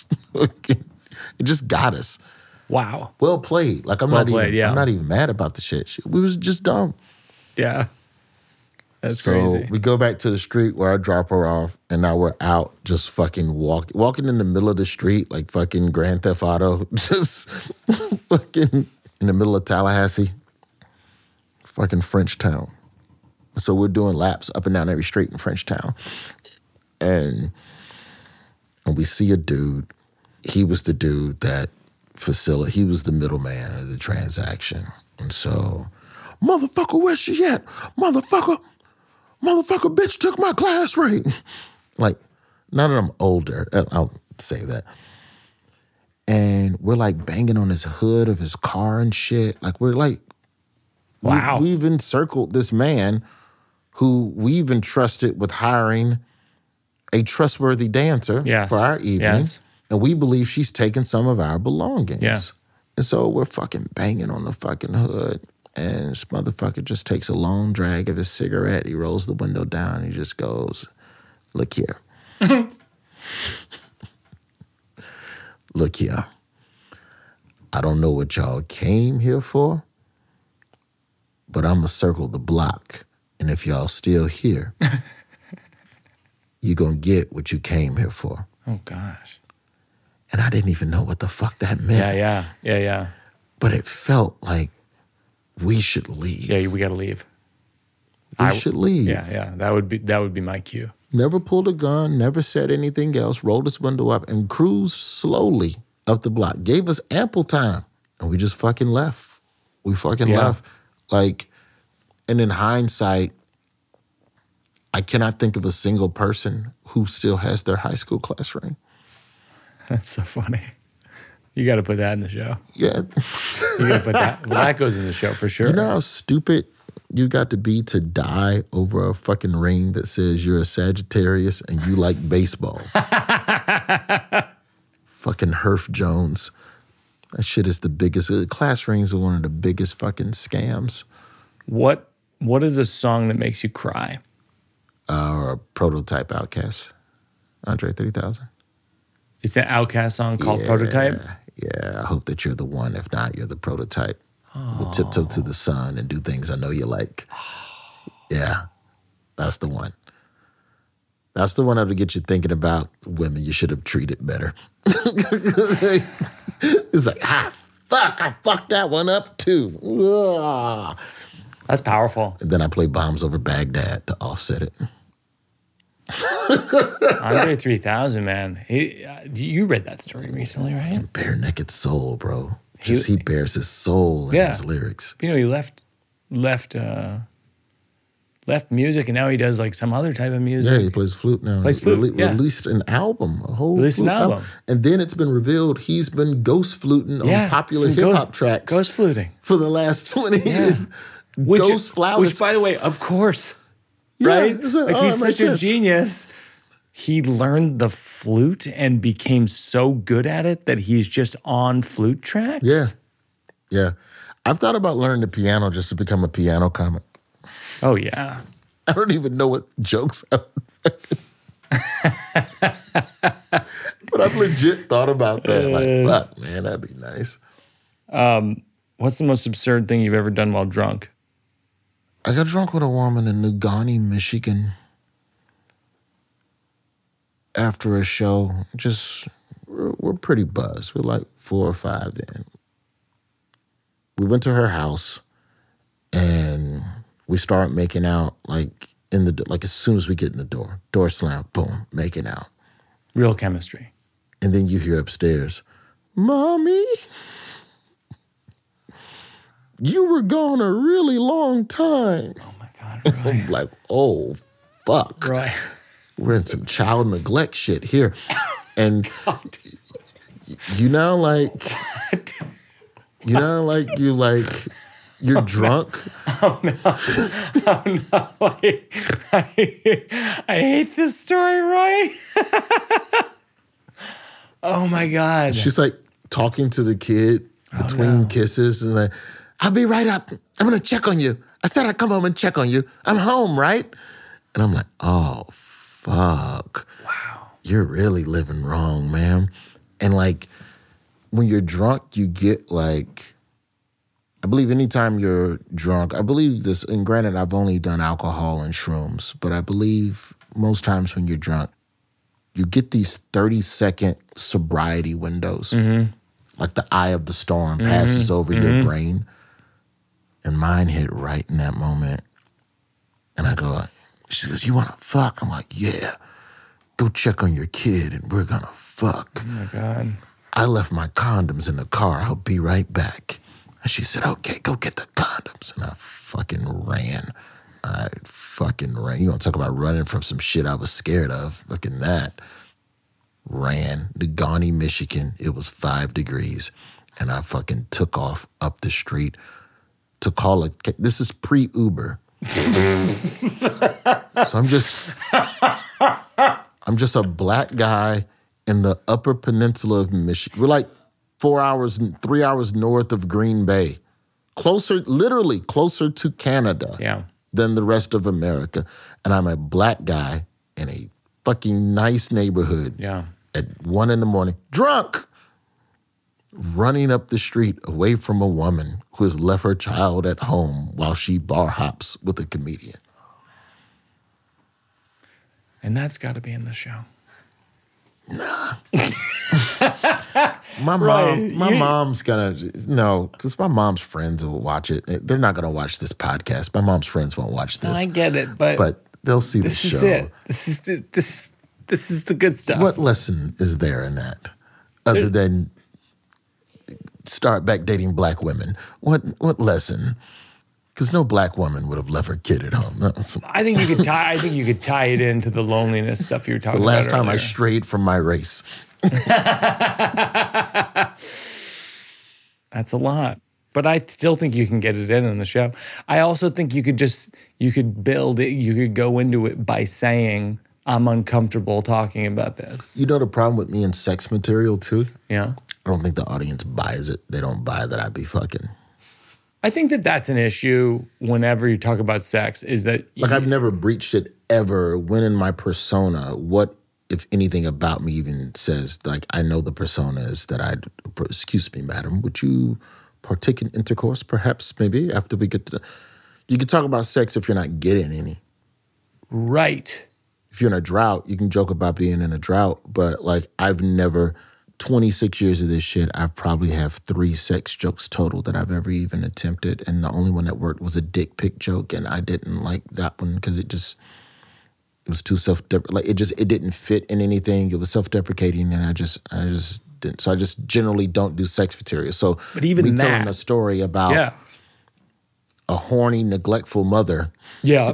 just got us. Wow. Well played. Like I'm not even mad about the shit. We was just dumb. Yeah. That's so crazy. We go back to the street where I drop her off, and now we're out just fucking walking in the middle of the street like fucking Grand Theft Auto, just fucking in the middle of Tallahassee, fucking Frenchtown. So we're doing laps up and down every street in Frenchtown, and we see a dude. He was the dude that he was the middleman of the transaction, and so, motherfucker, where's she at? Motherfucker, bitch took my class ring. Like, now that I'm older, I'll say that. And we're like banging on his hood of his car and shit. Like, we're like, wow. We've encircled this man who we've entrusted with hiring a trustworthy dancer for our evening. Yes. And we believe she's taken some of our belongings. Yeah. And so we're fucking banging on the fucking hood. And this motherfucker just takes a long drag of his cigarette. He rolls the window down and he just goes, look here. Look here. I don't know what y'all came here for, but I'm going to circle the block. And if y'all still here, you're going to get what you came here for. Oh, gosh. And I didn't even know what the fuck that meant. Yeah. But it felt like we should leave. Yeah, we got to leave. We should leave. Yeah. That would be my cue. Never pulled a gun, never said anything else, rolled his window up and cruised slowly up the block. Gave us ample time. And we just fucking left. We fucking left. Like, and in hindsight, I cannot think of a single person who still has their high school class ring. That's so funny. You got to put that in the show. Yeah. You got to put that. Well, that goes in the show for sure. You know how stupid you got to be to die over a fucking ring that says you're a Sagittarius and you like baseball? Fucking Herff Jones. That shit is the biggest. Class rings are one of the biggest fucking scams. What is a song that makes you cry? Or a Prototype Outcast. Andre 3000. It's an Outkast song called Prototype? Yeah, I hope that you're the one. If not, you're the prototype. We'll tiptoe to the sun and do things I know you like. Yeah, that's the one. That's the one that'll get you thinking about women you should have treated better. It's like, fuck, I fucked that one up too. Ugh. That's powerful. And then I play Bombs Over Baghdad to offset it. Andre 3000, man. You read that story recently, right? Bare Naked Soul, bro. He bears his soul in his lyrics. You know, he left music, and now he does like some other type of music. Yeah, he plays flute now. Released an album, Released an album. And then it's been revealed he's been ghost fluting on popular hip-hop tracks. Ghost fluting. For the last 20 years. Ghost flowers. Which, by the way, of course, right? He's such a genius. He learned the flute and became so good at it that he's just on flute tracks. Yeah. I've thought about learning the piano just to become a piano comic. Oh, yeah. I don't even know what jokes I would but I've legit thought about that. Like, fuck, man, that'd be nice. What's the most absurd thing you've ever done while drunk? I got drunk with a woman in Lugani, Michigan. After a show, we're pretty buzzed. We're like 4 or 5 then. We went to her house and we start making out like as soon as we get in the door slam, boom, making out. Real chemistry. And then you hear upstairs, Mommy, you were gone a really long time. Oh my God, Roy. I'm like, oh, fuck. Roy. We're in some child neglect shit here. And you know, like, you You're drunk. Oh no! I hate this story, Roy. Oh my God! She's like talking to the kid between kisses, and like, "I'll be right up. I'm gonna check on you. I said I'd come home and check on you. I'm home, right?" And I'm like, "Oh fuck! Wow, you're really living wrong, man." And like, when you're drunk, you get like, I believe anytime you're drunk, I believe this, and granted, I've only done alcohol and shrooms, but I believe most times when you're drunk, you get these 30-second sobriety windows. Like the eye of the storm passes over your brain. And mine hit right in that moment. And I go, she goes, "You want to fuck?" I'm like, "Yeah. Go check on your kid and we're going to fuck." Oh my God. I left my condoms in the car. I'll be right back. And she said, "Okay, go get the condoms." And I fucking ran. You want to talk about running from some shit I was scared of? Fucking that. Ran to Gawney, Michigan. It was 5 degrees. And I fucking took off up the street to call this is pre-Uber. So I'm just a black guy in the Upper Peninsula of Michigan. We're like 3 hours north of Green Bay. Literally closer to Canada than the rest of America. And I'm a black guy in a fucking nice neighborhood at 1 a.m, drunk, running up the street away from a woman who has left her child at home while she bar hops with a comedian. And that's got to be in the show. Nah. My mom's gonna, no, because my mom's friends will watch it. They're not gonna watch this podcast. My mom's friends won't watch this. I get it, but they'll see the show. This is it. This is the good stuff. What lesson is there in that, other than start back dating black women? What lesson? Because no black woman would have left her kid at home. I think you could tie. I think you could tie it into the loneliness stuff you were talking about. The last time I strayed from my race. That's a lot. But I still think you can get it in the show. I also think you could build it, you could go into it by saying, "I'm uncomfortable talking about this." You know the problem with me in sex material too? Yeah. I don't think the audience buys it. They don't buy that I'd be fucking. I think that's an issue whenever you talk about sex, is that... I've never breached it ever. When in my persona, what, if anything about me even says, like, I know the persona is that excuse me, madam, would you partake in intercourse perhaps maybe after we get to you can talk about sex if you're not getting any. Right. If you're in a drought, you can joke about being in a drought, but like I've never... 26 years of this shit, I've probably have 3 sex jokes total that I've ever even attempted, and the only one that worked was a dick pic joke, and I didn't like that one because it was too self-deprecating. Like it didn't fit in anything. It was self-deprecating, and I just didn't. So I just generally don't do sex material. So, but even telling a story about a horny, neglectful mother. Yeah.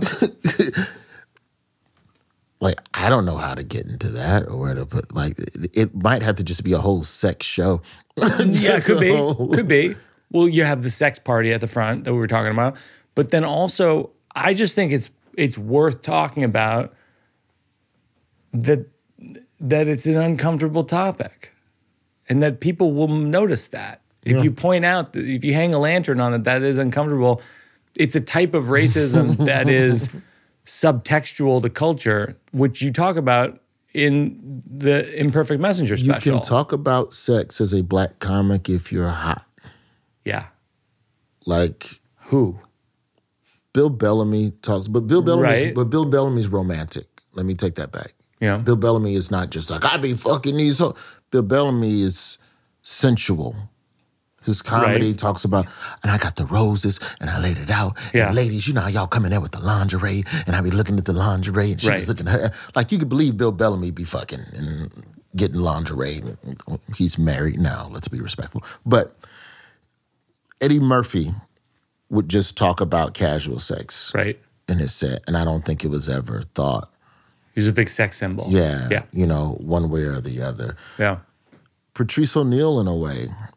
Like, I don't know how to get into that or where to put, like, it might have to just be a whole sex show. Yeah, could be. Well, you have the sex party at the front that we were talking about. But then also, I just think it's worth talking about that it's an uncomfortable topic and that people will notice that. If you point out, that if you hang a lantern on it, that is uncomfortable. It's a type of racism that is... subtextual to culture, which you talk about in the Imperfect Messenger special. You can talk about sex as a black comic if you're hot. Yeah. Like who? Bill Bellamy talks, but Bill Bellamy's romantic. Let me take that back. Yeah. Bill Bellamy is not just like, I be fucking these. Bill Bellamy is sensual. His comedy talks about, and I got the roses, and I laid it out. Yeah. And ladies, you know how y'all come in there with the lingerie, and I be looking at the lingerie, and she was looking at her. Like, you could believe Bill Bellamy be fucking and getting lingerie. He's married now, let's be respectful. But Eddie Murphy would just talk about casual sex in his set, and I don't think it was ever thought. He's a big sex symbol. Yeah. You know, one way or the other. Yeah. Patrice O'Neal, in a way,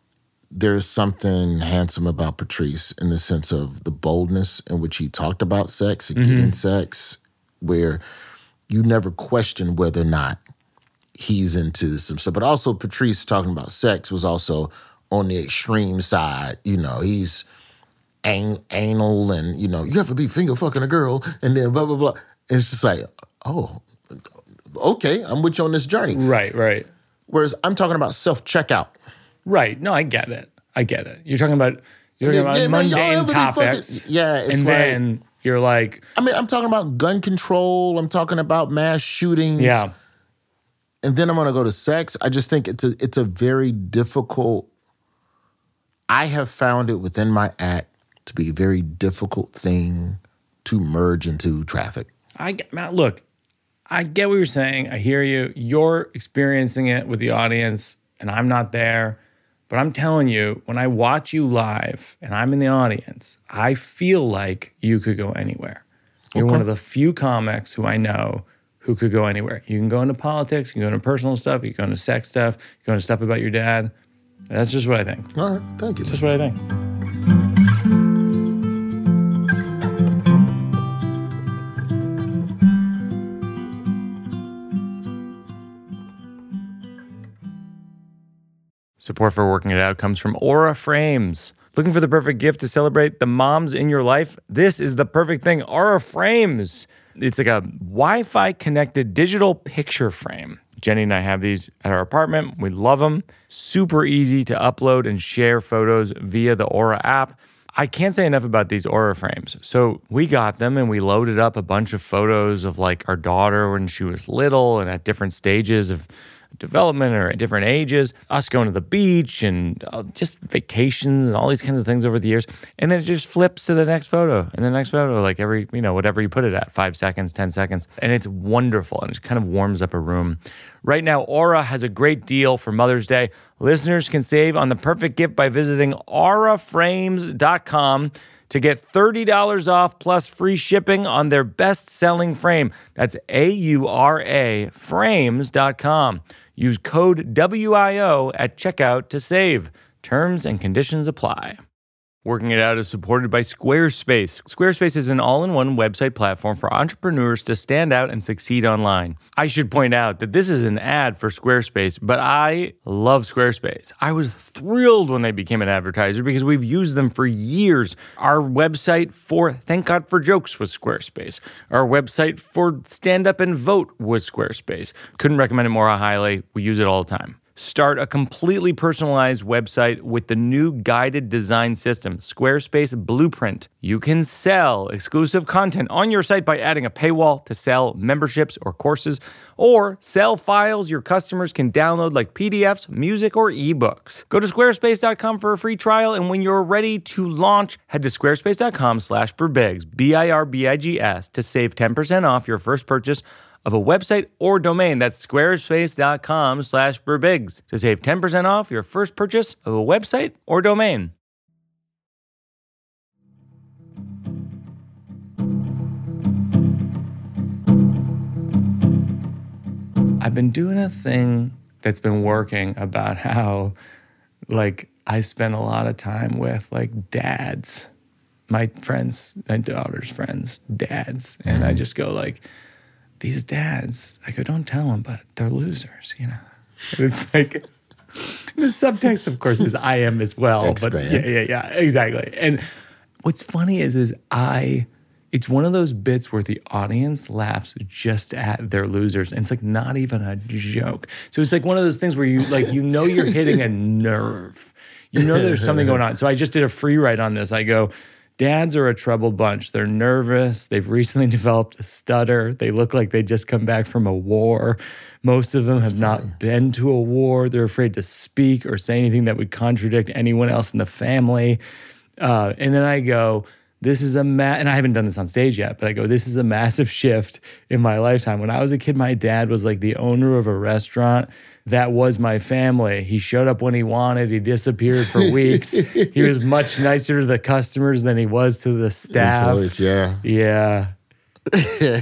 there's something handsome about Patrice in the sense of the boldness in which he talked about sex and getting sex, where you never question whether or not he's into some stuff. But also Patrice talking about sex was also on the extreme side. You know, he's anal and, you know, you have to be finger fucking a girl and then blah, blah, blah. It's just like, oh, okay, I'm with you on this journey. Right. Whereas I'm talking about self-checkout. Right. No, I get it. You're talking about mundane topics. It's then you're like... I mean, I'm talking about gun control. I'm talking about mass shootings. Yeah. And then I'm going to go to sex. I just think it's a very difficult... I have found it within my act to be a very difficult thing to merge into traffic. Look, I get what you're saying. I hear you. You're experiencing it with the audience, and I'm not there. But I'm telling you, when I watch you live and I'm in the audience, I feel like you could go anywhere. You're one of the few comics who I know who could go anywhere. You can go into politics, you can go into personal stuff, you can go into sex stuff, you can go into stuff about your dad. That's just what I think. All right, thank you. That's just what I think. Support for Working It Out comes from Aura Frames. Looking for the perfect gift to celebrate the moms in your life? This is the perfect thing. Aura Frames. It's like a Wi-Fi connected digital picture frame. Jenny and I have these at our apartment. We love them. Super easy to upload and share photos via the Aura app. I can't say enough about these Aura frames. So we got them and we loaded up a bunch of photos of like our daughter when she was little and at different stages of development or at different ages, us going to the beach and just vacations and all these kinds of things over the years. And then it just flips to the next photo and the next photo, like every, whatever you put it at, 5 seconds, 10 seconds. And it's wonderful and it kind of warms up a room. Right now, Aura has a great deal for Mother's Day. Listeners can save on the perfect gift by visiting auraframes.com to get $30 off plus free shipping on their best-selling frame. That's AURA frames.com. Use code WIO at checkout to save. Terms and conditions apply. Working It Out is supported by Squarespace. Squarespace is an all-in-one website platform for entrepreneurs to stand out and succeed online. I should point out that this is an ad for Squarespace, but I love Squarespace. I was thrilled when they became an advertiser because we've used them for years. Our website for Thank God for Jokes was Squarespace. Our website for Stand Up and Vote was Squarespace. Couldn't recommend it more highly. We use it all the time. Start a completely personalized website with the new guided design system, Squarespace Blueprint. You can sell exclusive content on your site by adding a paywall to sell memberships or courses, or sell files your customers can download like PDFs, music, or ebooks. Go to squarespace.com for a free trial, and when you're ready to launch, head to squarespace.com/birbigs, BIRBIGS, to save 10% off your first purchase of a website or domain. That's squarespace.com/birbigs to save 10% off your first purchase of a website or domain. I've been doing a thing that's been working about how, like, I spend a lot of time with, like, dads, my friends, my daughter's friends, dads. And I just go, like, these dads, I go, don't tell them, but they're losers, And it's like, the subtext, of course, is I am as well. Expand. But yeah, exactly. And what's funny is it's one of those bits where the audience laughs just at their losers. And it's like not even a joke. So it's like one of those things where you're hitting a nerve. There's something going on. So I just did a free write on this. I go, dads are a troubled bunch. They're nervous. They've recently developed a stutter. They look like they just come back from a war. Most of them have not been to a war. They're afraid to speak or say anything that would contradict anyone else in the family. And then I go, this is and I haven't done this on stage yet, but I go, this is a massive shift in my lifetime. When I was a kid, my dad was like the owner of a restaurant. That was my family. He showed up when he wanted. He disappeared for weeks. He was much nicer to the customers than he was to the staff. Yeah.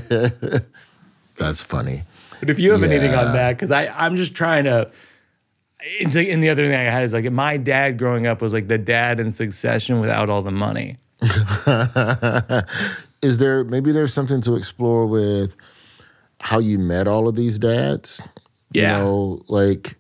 That's funny. But if you have anything on that, because I'm just trying to, It's like, and the other thing I had is like my dad growing up was like the dad in Succession without all the money. Is there, maybe there's something to explore with how you met all of these dads? Yeah. You know, like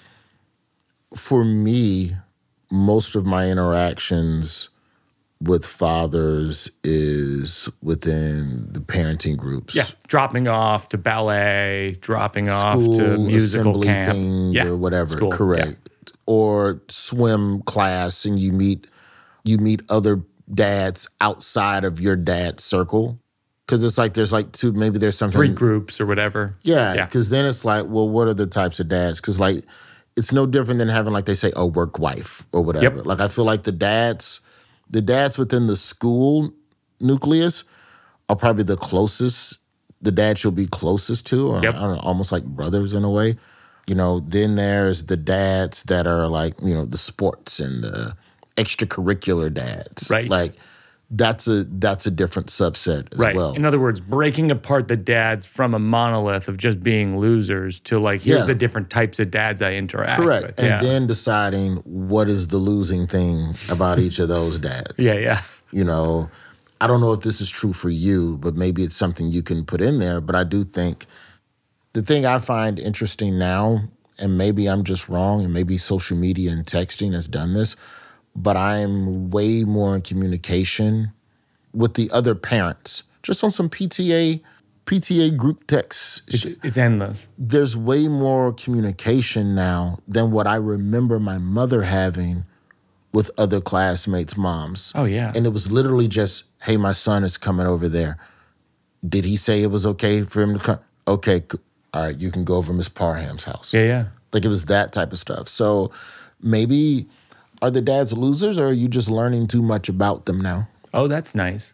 for me, most of my interactions with fathers is within the parenting groups. Yeah, dropping off to ballet, dropping off School, to musical assembly camp. thing Yeah, or whatever. school, Correct. yeah. Or swim class, and you meet other dads outside of your dad's circle. Because it's like there's like two, maybe there's something. 3 groups or whatever. Yeah, because then it's like, well, what are the types of dads? Because like it's no different than having, like they say, a work wife or whatever. Yep. Like I feel like the dads within the school nucleus are probably the closest, the dads you'll be closest to, or Yep. I don't know, almost like brothers in a way. You know, then there's the dads that are like, you know, the sports and the extracurricular dads. Right. Like that's a different subset as Right. well. In other words, breaking apart the dads from a monolith of just being losers to like, here's Yeah. the different types of dads I interact Correct. with. And Yeah. then deciding what is the losing thing about each of those dads. Yeah. You know, I don't know if this is true for you, but maybe it's something you can put in there. But I do think the thing I find interesting now, and maybe I'm just wrong, and maybe social media and texting has done this, but I'm way more in communication with the other parents, just on some PTA group texts. It's endless. There's way more communication now than what I remember my mother having with other classmates' moms. Oh, yeah. And it was literally just, hey, my son is coming over there. Did he say it was okay for him to come? Okay, all right, you can go over Miss Parham's house. Yeah. Like it was that type of stuff. So maybe are the dads losers, or are you just learning too much about them now? Oh, that's nice.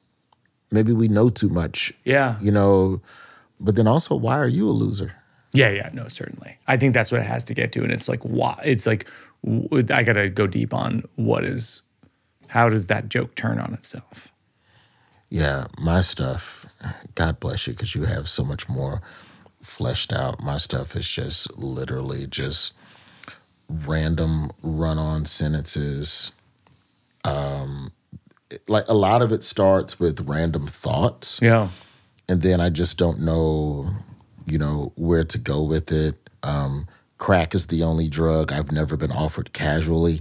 Maybe we know too much. Yeah. You know, but then also, why are you a loser? Yeah, no, certainly. I think that's what it has to get to. And it's like, why? It's like, I got to go deep on how does that joke turn on itself? Yeah, my stuff, God bless you, because you have so much more fleshed out. My stuff is just literally just random run-on sentences. Like a lot of it starts with random thoughts. Yeah. And then I just don't know, you know, where to go with it. Crack is the only drug I've never been offered casually.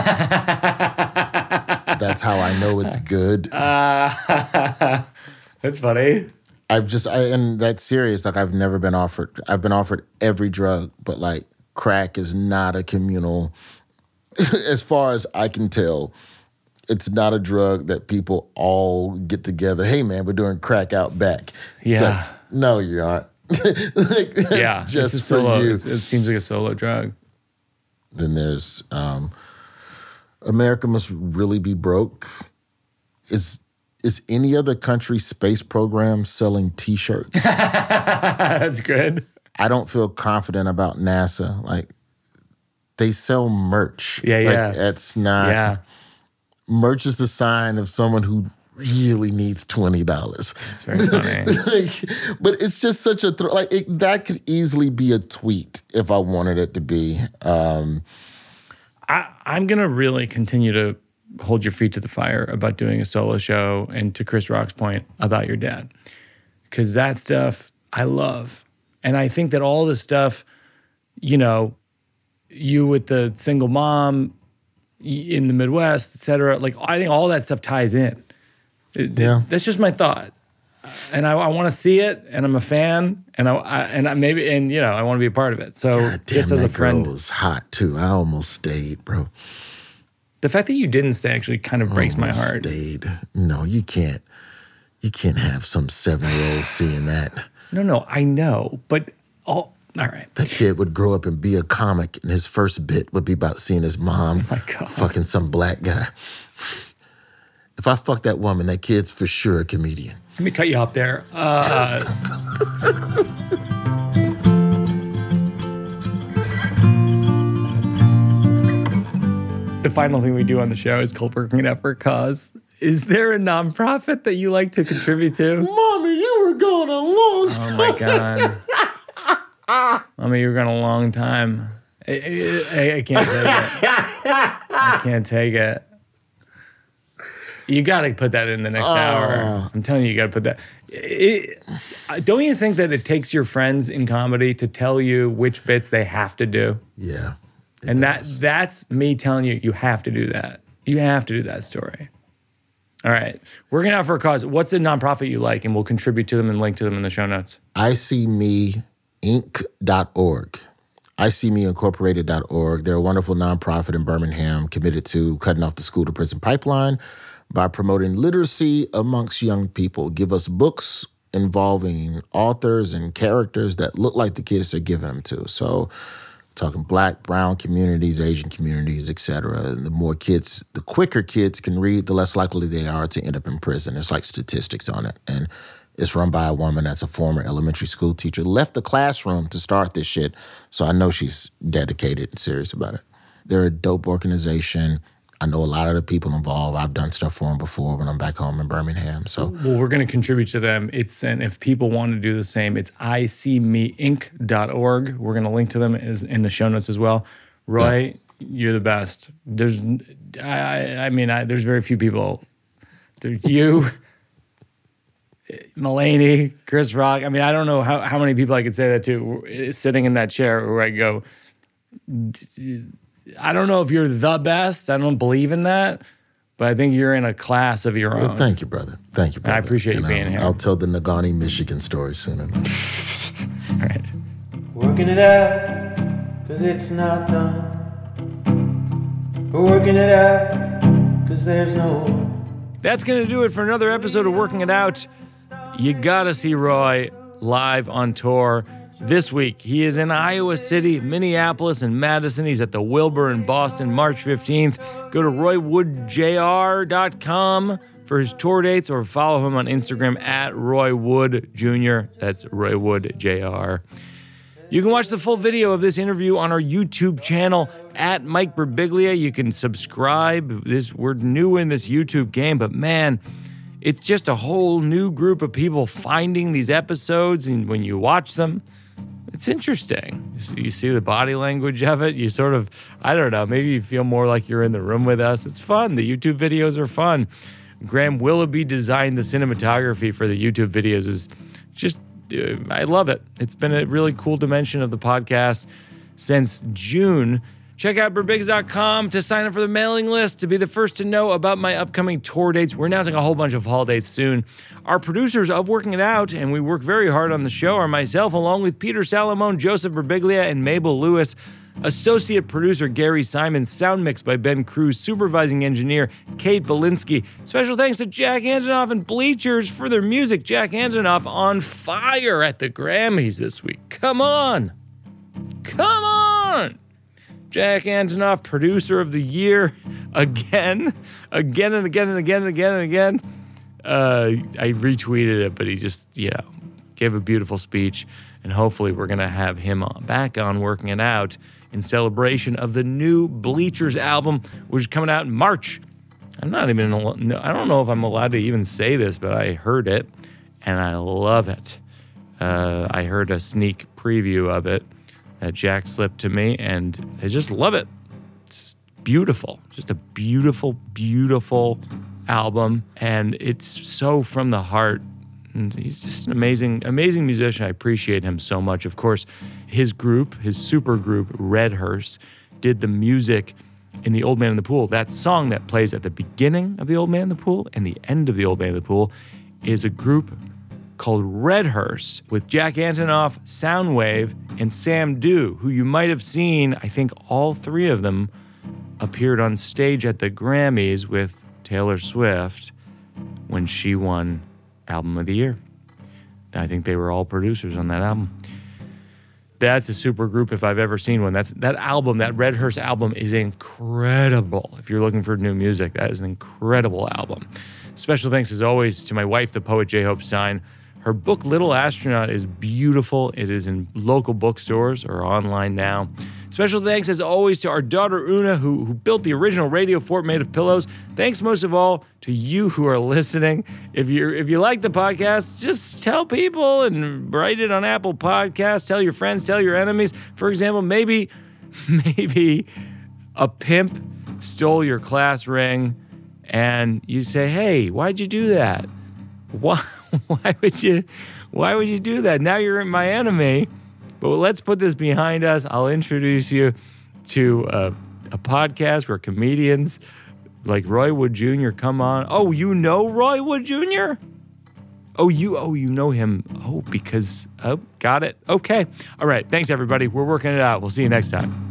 That's how I know it's good. That's funny. And that's serious. Like I've been offered every drug, but like crack is not a communal, as far as I can tell. It's not a drug that people all get together. Hey, man, we're doing crack out back. It's Yeah. like, no, you aren't. Like, it's just it's a solo. for you. It seems like a solo drug. Then there's America Must Really Be Broke. Is any other country's space program selling T-shirts? That's good. I don't feel confident about NASA. Like, they sell merch. Yeah. Like, that's not... Yeah. Merch is a sign of someone who really needs $20. It's very funny. But it's just such a that could easily be a tweet if I wanted it to be. I'm gonna really continue to hold your feet to the fire about doing a solo show, and to Chris Rock's point about your dad, because that stuff I love, and I think that all the stuff, you know, you with the single mom in the Midwest, et cetera, like I think all that stuff ties in. That's just my thought, and I want to see it, and I'm a fan, and I want to be a part of it. So God damn, just as a that friend, girl was hot too. I almost stayed, bro. the fact that you didn't stay actually kind of breaks my heart. Stayed. No, you can't. You can't have some 7-year-old seeing that. No, I know, but all right. That kid would grow up and be a comic, and his first bit would be about seeing his mom my God. fucking some black guy. If I fuck that woman, that kid's for sure a comedian. Let me cut you off there. The final thing we do on the show is called Working It Out for a Cause. Is there a nonprofit that you like to contribute to? Mommy, you were gone a long time. Oh my God. Mommy, you were gone a long time. I can't take it. I can't take it. You got to put that in the next hour. I'm telling you, you got to put that. Don't you think that it takes your friends in comedy to tell you which bits they have to do? Yeah. And that's me telling you, you have to do that. You have to do that story. All right. Working Out for a Cause. What's a nonprofit you like? And we'll contribute to them and link to them in the show notes. ICMeInc.org. ICMeIncorporated.org. They're a wonderful nonprofit in Birmingham committed to cutting off the school-to-prison pipeline by promoting literacy amongst young people. Give us books involving authors and characters that look like the kids they're giving them to. So talking Black, brown communities, Asian communities, et cetera. And the quicker kids can read, the less likely they are to end up in prison. There's like statistics on it. And it's run by a woman that's a former elementary school teacher, left the classroom to start this shit. So I know she's dedicated and serious about it. They're a dope organization. I know a lot of the people involved. I've done stuff for them before when I'm back home in Birmingham. So, well, we're going to contribute to them. And if people want to do the same, it's ICMeInc.org. We're going to link to them in the show notes as well. Roy, You're the best. There's very few people. There's you, Mulaney, Chris Rock. I mean, I don't know how many people I could say that to sitting in that chair where I go, I don't know if you're the best. I don't believe in that, but I think you're in a class of your own. Well, thank you, brother. Thank you, brother. I appreciate you being here. I'll tell the Nagani, Michigan story soon enough. All right. Working it out, cause it's not done. We're working it out, cause there's no one. That's going to do it for another episode of Working It Out. You got to see Roy live on tour. This week, he is in Iowa City, Minneapolis, and Madison. He's at the Wilbur in Boston, March 15th. Go to roywoodjr.com for his tour dates or follow him on Instagram at Roy Wood Jr. That's Roy Wood Jr. You can watch the full video of this interview on our YouTube channel at Mike Birbiglia. You can subscribe. We're new in this YouTube game, but man, it's just a whole new group of people finding these episodes, and when you watch them, it's interesting. You see the body language of it. You sort of, I don't know, maybe you feel more like you're in the room with us. It's fun. The YouTube videos are fun. Graham Willoughby designed the cinematography for the YouTube videos. Is just, I love it. It's been a really cool dimension of the podcast since June. Check out Birbigs.com to sign up for the mailing list to be the first to know about my upcoming tour dates. We're announcing a whole bunch of hall dates soon. Our producers of Working It Out, and we work very hard on the show, are myself, along with Peter Salamone, Joseph Birbiglia, and Mabel Lewis. Associate producer Gary Simon, sound mix by Ben Cruz, supervising engineer Kate Belinsky. Special thanks to Jack Antonoff and Bleachers for their music. Jack Antonoff on fire at the Grammys this week. Come on. Come on. Jack Antonoff, producer of the year, again. I retweeted it, but he just, gave a beautiful speech. And hopefully we're going to have him back on Working It Out in celebration of the new Bleachers album, which is coming out in March. I don't know if I'm allowed to even say this, but I heard it, and I love it. I heard a sneak preview of it that Jack slipped to me, and I just love it. It's beautiful. Just a beautiful, beautiful album, and it's so from the heart. And he's just an amazing, amazing musician. I appreciate him so much. Of course, his group, his super group, Redhurst, did the music in The Old Man in the Pool. That song that plays at the beginning of The Old Man in the Pool and the end of The Old Man in the Pool is a group called Redhurst with Jack Antonoff, Soundwave, and Sam Dew, who you might have seen. I think all three of them appeared on stage at the Grammys with Taylor Swift when she won Album of the Year. I think they were all producers on that album. That's a super group if I've ever seen one. That album, that Redhurst album, is incredible. If you're looking for new music, that is an incredible album. Special thanks, as always, to my wife, the poet J-Hope Stein. Her book, Little Astronaut, is beautiful. It is in local bookstores or online now. Special thanks, as always, to our daughter, Una, who built the original radio fort made of pillows. Thanks most of all to you who are listening. If you like the podcast, just tell people and write it on Apple Podcasts. Tell your friends, tell your enemies. For example, maybe maybe a pimp stole your class ring and you say, hey, why'd you do that? Why would you do that? Now you're my enemy. But let's put this behind us. I'll introduce you to a podcast where comedians like Roy Wood Jr. come on. Oh, you know Roy Wood Jr.? Oh, you know him. Oh, got it. Okay. All right. Thanks, everybody. We're working it out. We'll see you next time.